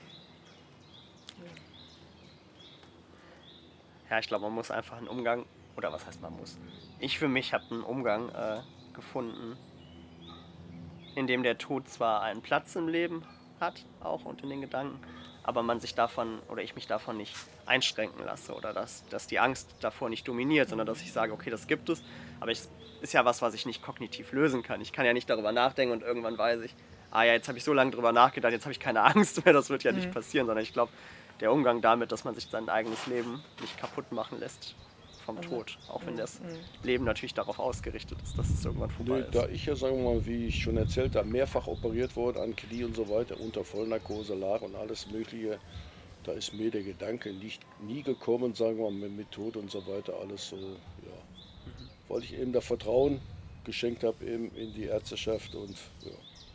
Ja, ich glaube, man muss einfach einen Umgang, oder was heißt man muss? Ich für mich habe einen Umgang gefunden, in dem der Tod zwar einen Platz im Leben hat, auch und in den Gedanken, aber man sich davon, oder ich mich davon nicht einschränken lasse oder dass die Angst davor nicht dominiert, sondern dass ich sage, okay, das gibt es, aber es ist ja was ich nicht kognitiv lösen kann. Ich kann ja nicht darüber nachdenken und irgendwann weiß ich, ja, jetzt habe ich so lange drüber nachgedacht, jetzt habe ich keine Angst mehr, das wird ja nicht passieren, sondern ich glaube, der Umgang damit, dass man sich sein eigenes Leben nicht kaputt machen lässt vom Tod, auch wenn das Leben natürlich darauf ausgerichtet ist, dass es irgendwann vorbei Nee, ist. da ich ja, sagen wir mal, wie ich schon erzählt habe, mehrfach operiert wurde an Knie und so weiter, unter Vollnarkose lag und alles Mögliche, da ist mir der Gedanke nie gekommen, sagen wir mal, mit Tod und so weiter, alles so, ja. Weil ich eben da Vertrauen geschenkt habe eben in die Ärzteschaft und ja.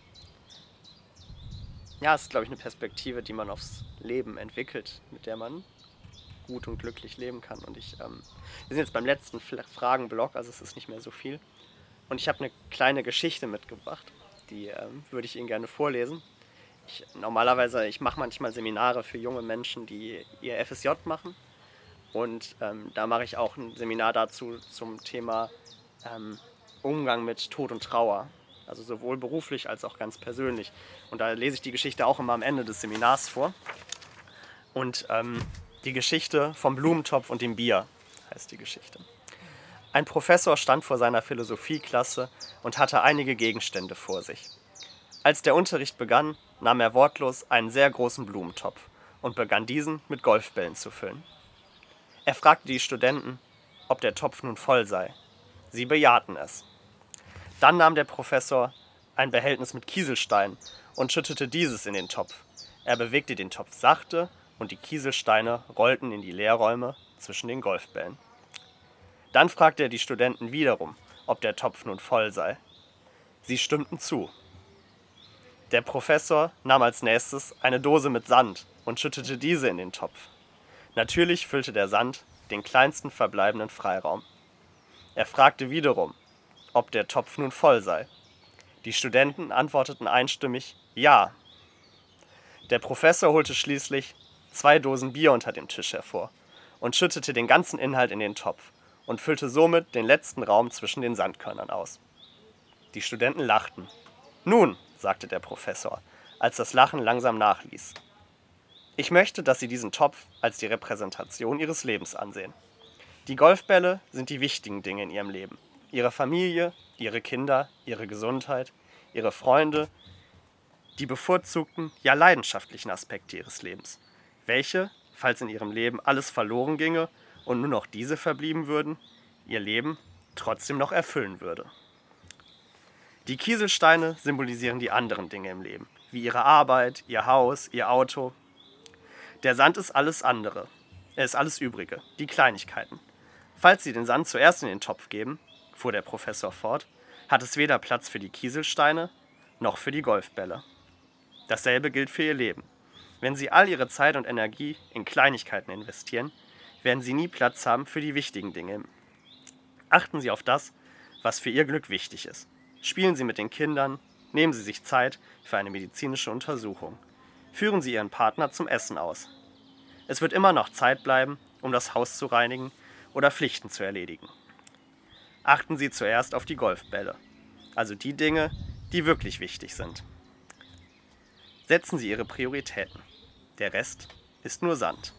Ja, es ist, glaube ich, eine Perspektive, die man aufs Leben entwickelt, mit der man gut und glücklich leben kann. Und wir sind jetzt beim letzten Fragenblock, also es ist nicht mehr so viel. Und ich habe eine kleine Geschichte mitgebracht, die würde ich Ihnen gerne vorlesen. Ich mache manchmal Seminare für junge Menschen, die ihr FSJ machen. Und da mache ich auch ein Seminar dazu zum Thema Umgang mit Tod und Trauer. Also sowohl beruflich als auch ganz persönlich. Und da lese ich die Geschichte auch immer am Ende des Seminars vor. Und die Geschichte vom Blumentopf und dem Bier heißt die Geschichte. Ein Professor stand vor seiner Philosophieklasse und hatte einige Gegenstände vor sich. Als der Unterricht begann, nahm er wortlos einen sehr großen Blumentopf und begann diesen mit Golfbällen zu füllen. Er fragte die Studenten, ob der Topf nun voll sei. Sie bejahten es. Dann nahm der Professor ein Behältnis mit Kieselsteinen und schüttete dieses in den Topf. Er bewegte den Topf sachte und die Kieselsteine rollten in die Leerräume zwischen den Golfbällen. Dann fragte er die Studenten wiederum, ob der Topf nun voll sei. Sie stimmten zu. Der Professor nahm als nächstes eine Dose mit Sand und schüttete diese in den Topf. Natürlich füllte der Sand den kleinsten verbleibenden Freiraum. Er fragte wiederum, ob der Topf nun voll sei. Die Studenten antworteten einstimmig Ja. Der Professor holte schließlich 2 Dosen Bier unter dem Tisch hervor und schüttete den ganzen Inhalt in den Topf und füllte somit den letzten Raum zwischen den Sandkörnern aus. Die Studenten lachten. Nun, sagte der Professor, als das Lachen langsam nachließ. Ich möchte, dass Sie diesen Topf als die Repräsentation Ihres Lebens ansehen. Die Golfbälle sind die wichtigen Dinge in Ihrem Leben. Ihre Familie, Ihre Kinder, Ihre Gesundheit, Ihre Freunde, die bevorzugten, ja leidenschaftlichen Aspekte Ihres Lebens, welche, falls in Ihrem Leben alles verloren ginge und nur noch diese verblieben würden, Ihr Leben trotzdem noch erfüllen würde. Die Kieselsteine symbolisieren die anderen Dinge im Leben, wie Ihre Arbeit, Ihr Haus, Ihr Auto. Der Sand ist alles andere, er ist alles Übrige, die Kleinigkeiten. Falls Sie den Sand zuerst in den Topf geben, fuhr der Professor fort, hat es weder Platz für die Kieselsteine noch für die Golfbälle. Dasselbe gilt für Ihr Leben. Wenn Sie all Ihre Zeit und Energie in Kleinigkeiten investieren, werden Sie nie Platz haben für die wichtigen Dinge. Achten Sie auf das, was für Ihr Glück wichtig ist. Spielen Sie mit den Kindern, nehmen Sie sich Zeit für eine medizinische Untersuchung. Führen Sie Ihren Partner zum Essen aus. Es wird immer noch Zeit bleiben, um das Haus zu reinigen oder Pflichten zu erledigen. Achten Sie zuerst auf die Golfbälle, also die Dinge, die wirklich wichtig sind. Setzen Sie Ihre Prioritäten. Der Rest ist nur Sand.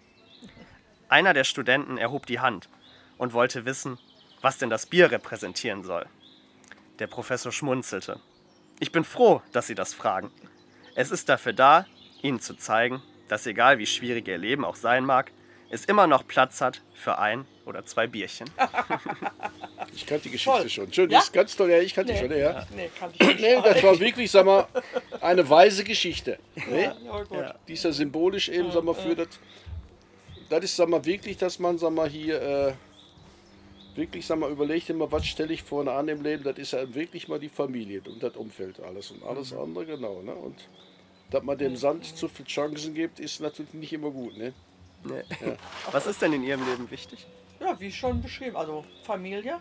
Einer der Studenten erhob die Hand und wollte wissen, was denn das Bier repräsentieren soll. Der Professor schmunzelte. Ich bin froh, dass Sie das fragen. Es ist dafür da, Ihnen zu zeigen, dass egal wie schwierig Ihr Leben auch sein mag, es immer noch Platz hat für 1 oder 2 Bierchen. Ich kannte die Geschichte Voll. schon. Schön, Ja? ist ganz toll. Ja, ich kannte die schon. Ja. Nee, kann ich nicht. Nee, das war wirklich, sag mal, eine weise Geschichte. Nee? Ja, gut. Ja. Die ist ja symbolisch eben, sag mal, für das. Das ist, sag mal, wirklich, dass man, sag mal, hier wirklich, sag mal, überlegt immer, was stelle ich vorne an im Leben. Das ist ja wirklich mal die Familie und das Umfeld alles und alles andere, genau. Ne? Und dass man dem Sand zu viele Chancen gibt, ist natürlich nicht immer gut. Ne? Nee. Was ist denn in Ihrem Leben wichtig? Ja, wie schon beschrieben, also Familie.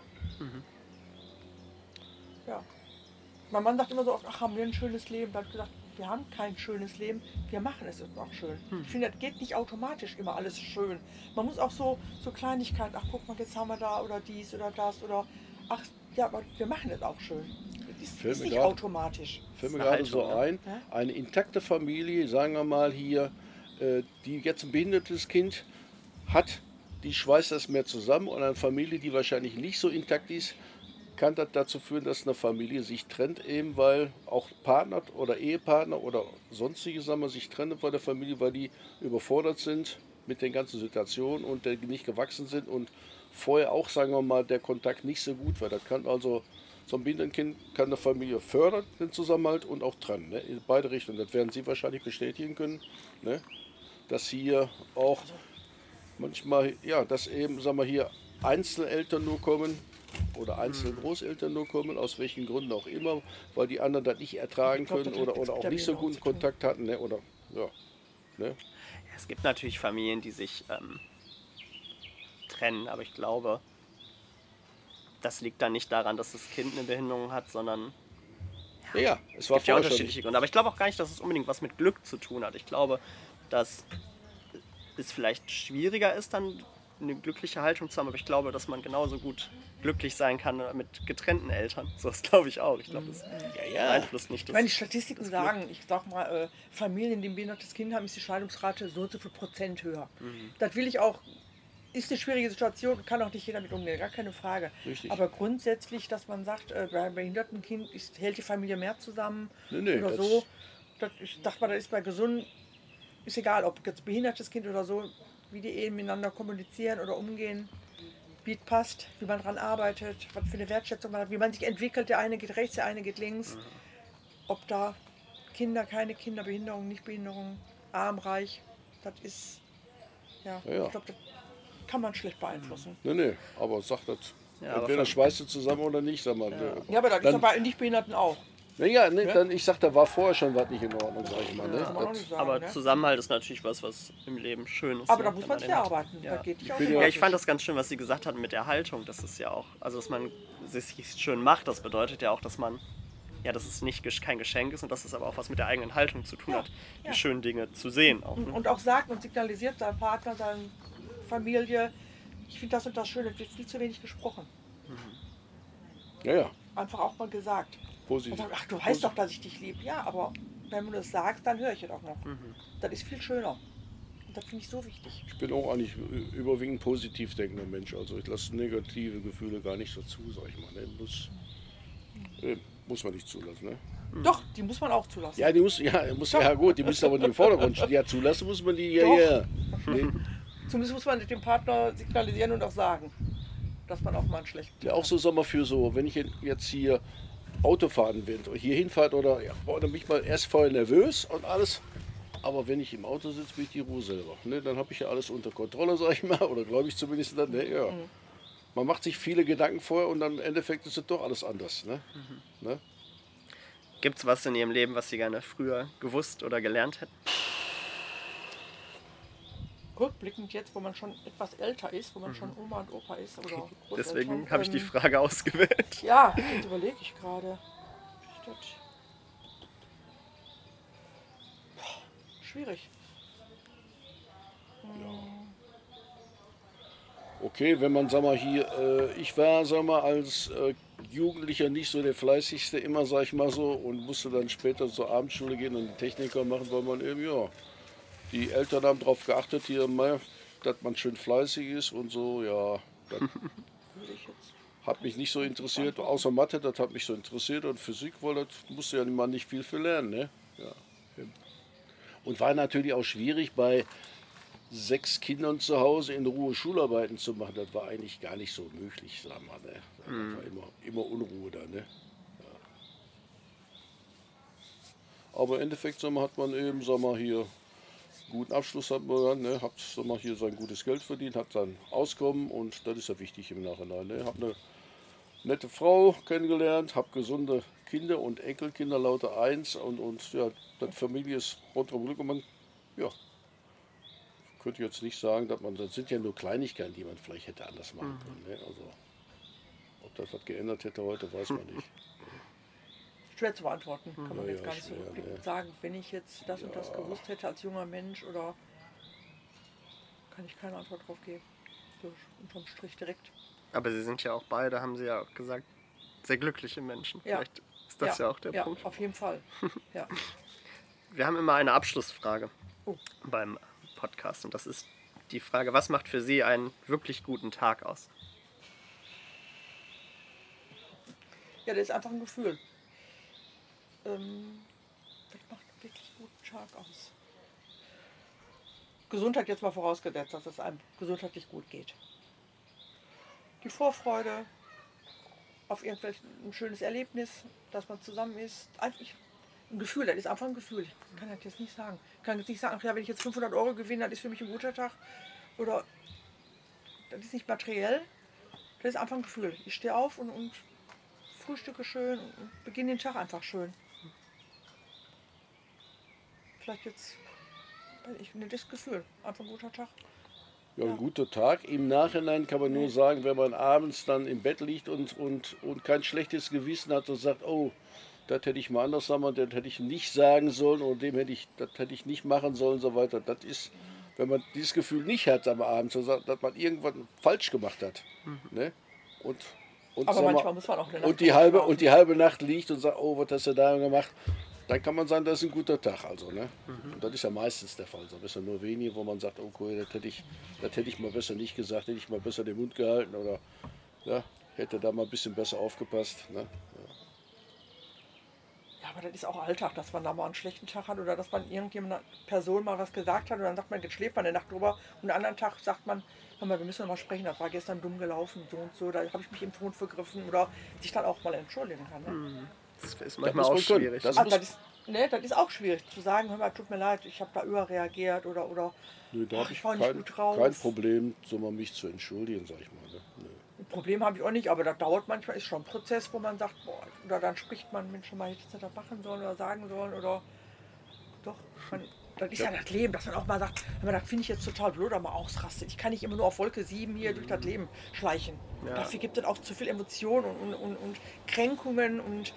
Ja. Mein Mann sagt immer so oft, ach, haben wir ein schönes Leben? Da habe ich gesagt, wir haben kein schönes Leben, wir machen es uns auch schön. Ich finde, das geht nicht automatisch immer alles schön. Man muss auch so Kleinigkeiten, ach guck mal, jetzt haben wir da oder dies oder das oder ach, ja, aber wir machen es auch schön. Das ist nicht automatisch. Fällt mir Das ist eine gerade so Haltung, ein, eine intakte Familie, sagen wir mal hier, die jetzt ein behindertes Kind hat, die schweißt das mehr zusammen, und eine Familie, die wahrscheinlich nicht so intakt ist, kann das dazu führen, dass eine Familie sich trennt, eben weil auch Partner oder Ehepartner oder sonstige, sagen wir, sich trennen von der Familie, weil die überfordert sind mit den ganzen Situationen und nicht gewachsen sind und vorher auch, sagen wir mal, der Kontakt nicht so gut war. Das kann also, so ein Behindertenkind kann eine Familie fördern, den Zusammenhalt, und auch trennen, ne? In beide Richtungen. Das werden Sie wahrscheinlich bestätigen können, ne? Dass hier auch manchmal, ja, dass eben, sagen wir hier, Einzeleltern nur kommen oder einzelne Großeltern nur kommen, aus welchen Gründen auch immer, weil die anderen das nicht ertragen können oder auch nicht so guten Kontakt hatten, ne? Oder, ja, ne? Es gibt natürlich Familien, die sich trennen, aber ich glaube, das liegt dann nicht daran, dass das Kind eine Behinderung hat, sondern Ja, es war gibt ja vorher unterschiedliche schon. Gründe. Aber ich glaube auch gar nicht, dass es unbedingt was mit Glück zu tun hat. Ich glaube, dass es vielleicht schwieriger ist, dann eine glückliche Haltung zu haben, aber ich glaube, dass man genauso gut glücklich sein kann mit getrennten Eltern. So das glaube ich auch. Ich glaube, das beeinflusst nicht Ich meine, die das. Statistiken sagen, ich sag mal, Familien, die ein behindertes Kind haben, ist die Scheidungsrate so und so viel Prozent höher. Das will ich auch, ist eine schwierige Situation, kann auch nicht jeder mit umgehen, gar keine Frage. Richtig. Aber grundsätzlich, dass man sagt, bei einem behinderten Kind hält die Familie mehr zusammen Nee, oder das- so. Ich sag mal, das ist bei gesunden, ist egal, ob jetzt behindertes Kind oder so, wie die Ehen miteinander kommunizieren oder umgehen, wie es passt, wie man dran arbeitet, was für eine Wertschätzung man hat, wie man sich entwickelt, der eine geht rechts, der eine geht links, ob da Kinder, keine Kinder, Behinderung, Nichtbehinderung, arm, reich, das ist, ja. Ja. Ich glaube, das kann man schlecht beeinflussen. Nee, aber sagt das. Ja, aber Entweder von- schweißt du zusammen oder nicht, sag mal. Ja, aber das ist ja bei Nichtbehinderten auch. Naja, nee, dann, ich sag, da war vorher schon was nicht in Ordnung, sag ich mal. Ne? Kann man auch Das, nicht sagen, Aber ne? Zusammenhalt ist natürlich was im Leben schön ist. Aber da ne, muss wenn man den sich hat. erarbeiten. Ja. Das geht nicht bin Ja, ich fand automatisch. das ganz schön, was Sie gesagt hatten mit der Haltung. Das ist ja auch, also dass man es sich schön macht, das bedeutet ja auch, dass man, ja, dass es nicht kein Geschenk ist und dass es aber auch was mit der eigenen Haltung zu tun Ja, hat, die ja. schönen Dinge zu sehen. Auch, ne? Und auch sagt und signalisiert seinem Partner, seiner Familie, ich finde das und das schön, es wird viel zu wenig gesprochen. ja, Einfach auch mal gesagt. positiv. Also, ach, du weißt doch, dass ich dich liebe. Ja, aber wenn du das sagst, dann höre ich es auch noch. Das ist viel schöner. Und das finde ich so wichtig. Ich bin auch eigentlich überwiegend positiv denkender Mensch. Also ich lasse negative Gefühle gar nicht so zu, sag ich mal. Ne? Muss man nicht zulassen. Ne? Doch, die muss man auch zulassen. Ja, ja gut, die müssen aber nicht im Vordergrund stehen. Ja, zulassen muss man die, ja. Nee, Zumindest muss man dem Partner signalisieren und auch sagen, dass man auch mal einen schlechten ja, auch so, sag mal, für so, wenn ich jetzt hier Autofahren bin, hier hinfahrt oder, ja, boah, dann bin ich mal erst vorher nervös und alles. Aber wenn ich im Auto sitze, bin ich die Ruhe selber. Ne? Dann habe ich ja alles unter Kontrolle, sag ich mal, oder glaube ich zumindest dann. Ne? Ja. Man macht sich viele Gedanken vorher und dann im Endeffekt ist es doch alles anders. Ne? Ne? Gibt es was in Ihrem Leben, was Sie gerne früher gewusst oder gelernt hätten? Rückblickend jetzt, wo man schon etwas älter ist, wo man schon Oma und Opa ist. Oder Deswegen Großeltern, habe ich die Frage ausgewählt. Ja, jetzt überlege ich gerade. Schwierig. Okay, wenn man, sag mal, hier, ich war, sag mal, als Jugendlicher nicht so der Fleißigste, immer, sag ich mal so, und musste dann später zur Abendschule gehen und den Techniker machen, weil man eben, ja, die Eltern haben darauf geachtet, hier mal, dass man schön fleißig ist und so, ja, das Würde ich jetzt. hat mich nicht so interessiert, außer Mathe, das hat mich so interessiert und Physik, weil das musste ja man nicht viel für lernen, ne? Ja. Und war natürlich auch schwierig bei 6 Kindern zu Hause in Ruhe Schularbeiten zu machen. Das war eigentlich gar nicht so möglich, sag mal. Ne? Da war immer Unruhe da. Ne? Ja. Aber im Endeffekt, sag mal, hat man eben, sag mal, hier guten Abschluss hat man dann, ne? Hat, sag mal, hier sein gutes Geld verdient, hat sein Auskommen und das ist ja wichtig im Nachhinein. Ne? Hab eine nette Frau kennengelernt, habe gesunde Kinder und Enkelkinder, lauter 1 und ja, die Familie ist rundherum Glück und man, ja, könnte jetzt nicht sagen, dass man, das sind ja nur Kleinigkeiten, die man vielleicht hätte anders machen können. Ne? Also, ob das was geändert hätte heute, weiß man nicht. Schwer zu beantworten, kann man Ja, jetzt ja, gar nicht so schwer, rückblickend ne. sagen. Wenn ich jetzt das und das gewusst hätte als junger Mensch oder kann ich keine Antwort drauf geben. So unterm Strich direkt. Aber Sie sind ja auch beide, haben Sie ja auch gesagt, sehr glückliche Menschen. Ja. Vielleicht ist das ja auch der Punkt. Auf jeden Fall. Ja. Wir haben immer eine Abschlussfrage Oh. beim Podcast und das ist die Frage, was macht für Sie einen wirklich guten Tag aus? Ja, das ist einfach ein Gefühl. Das macht einen wirklich guten Tag aus. Gesundheit jetzt mal vorausgesetzt, dass es einem gesundheitlich gut geht. Die Vorfreude auf irgendwelchen ein schönes Erlebnis, dass man zusammen ist. Einfach ein Gefühl, das ist einfach ein Gefühl. Ich kann das jetzt nicht sagen. Ich kann jetzt nicht sagen, ach ja, wenn ich jetzt 500 € gewinne, das ist für mich ein guter Tag. Oder das ist nicht materiell. Das ist einfach ein Gefühl. Ich stehe auf und frühstücke schön und beginne den Tag einfach schön. Vielleicht jetzt, ich finde das Gefühl, einfach ein guter Tag. Ja, ein guter Tag. Im Nachhinein kann man nur sagen, wenn man abends dann im Bett liegt und kein schlechtes Gewissen hat und sagt, oh, das hätte ich mal anders sagen, das hätte ich nicht sagen sollen und das hätte ich nicht machen sollen und so weiter. Das ist, wenn man dieses Gefühl nicht hat am Abend, so sagt, dass man irgendwas falsch gemacht hat. Ne? Und Aber manchmal muss man auch eine Nacht und die halbe Nacht liegt und sagt, oh, was hast du da gemacht? Dann kann man sagen, das ist ein guter Tag. Also, ne? Und das ist ja meistens der Fall. So ein bisschen nur wenige, wo man sagt, okay, das hätte ich mal besser nicht gesagt, hätte ich mal besser den Mund gehalten oder ja, hätte da mal ein bisschen besser aufgepasst. Ne? Ja, aber das ist auch Alltag, dass man da mal einen schlechten Tag hat oder dass man irgendjemand Person mal was gesagt hat und dann sagt man, jetzt schläft man eine Nacht drüber und einen anderen Tag sagt man, hör mal, wir müssen noch mal sprechen, das war gestern dumm gelaufen, so und so, da habe ich mich im Ton vergriffen oder sich dann auch mal entschuldigen kann. Ne? Das ist manchmal auch schwierig. Das ist auch schwierig zu sagen, hör mal, tut mir leid, ich habe da überreagiert oder Nö, da habe ich ich war nicht gut drauf. kein Problem, so mal mich zu entschuldigen, sag ich mal. Ne? Nö. Ein Problem habe ich auch nicht, aber das dauert manchmal, ist schon ein Prozess, wo man sagt, boah, oder dann spricht man, Mensch, mal hättest du das machen sollen oder sagen sollen oder doch, das ist ja das Leben, dass man auch mal sagt, das finde ich jetzt total blöd, aber mal ausrastet. Ich kann nicht immer nur auf Wolke 7 hier durch das Leben schleichen. Ja. Dafür gibt es auch zu viel Emotionen und Kränkungen und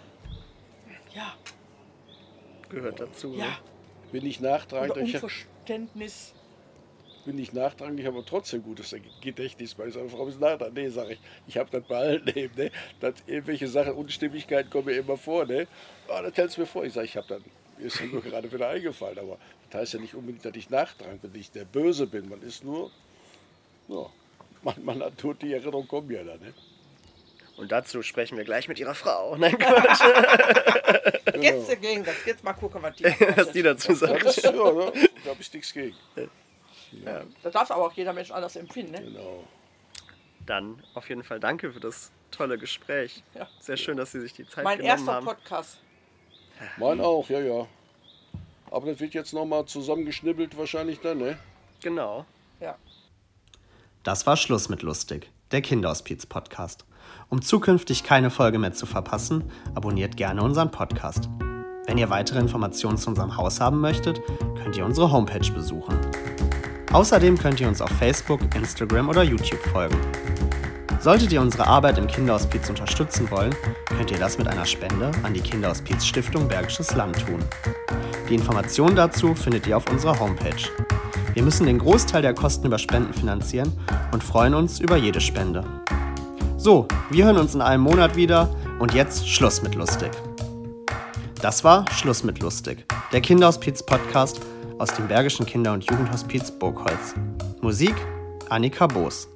ja. Gehört dazu. Ja. Ne? Bin ich nachtragend. Oder Unverständnis. Bin ich nachtragend, ich habe trotzdem gutes Gedächtnis. Meine Frau ist nachtragend. Nee, sage ich habe das behalten eben. Ne? Dass irgendwelche Sachen, Unstimmigkeiten kommen mir immer vor. Ne? Oh, das hältst du mir vor. Ich sage, mir ist ja nur gerade wieder eingefallen. Aber das heißt ja nicht unbedingt, dass ich nachtragend bin, dass ich der Böse bin. Man ist nur, ja, man hat tot, die Erinnerung kommen ja da. Ne? Und dazu sprechen wir gleich mit ihrer Frau. Nein, Quatsch. Jetzt dagegen, jetzt mal gucken, was die dazu sagt. Ja, da habe ich nichts gegen. Ja. Das darf aber auch jeder Mensch anders empfinden. Ne? Genau. Dann auf jeden Fall danke für das tolle Gespräch. Ja. Sehr schön, dass Sie sich die Zeit mein genommen erster haben. Podcast. Mein auch, ja. Aber das wird jetzt nochmal zusammengeschnibbelt wahrscheinlich dann, ne? Genau. Ja. Das war Schluss mit Lustig, der Kinderhospiz-Podcast. Um zukünftig keine Folge mehr zu verpassen, abonniert gerne unseren Podcast. Wenn ihr weitere Informationen zu unserem Haus haben möchtet, könnt ihr unsere Homepage besuchen. Außerdem könnt ihr uns auf Facebook, Instagram oder YouTube folgen. Solltet ihr unsere Arbeit im Kinderhospiz unterstützen wollen, könnt ihr das mit einer Spende an die Kinderhospiz-Stiftung Bergisches Land tun. Die Informationen dazu findet ihr auf unserer Homepage. Wir müssen den Großteil der Kosten über Spenden finanzieren und freuen uns über jede Spende. So, wir hören uns in einem Monat wieder und jetzt Schluss mit Lustig. Das war Schluss mit Lustig, der Kinderhospiz-Podcast aus dem Bergischen Kinder- und Jugendhospiz Burgholz. Musik Annika Boos.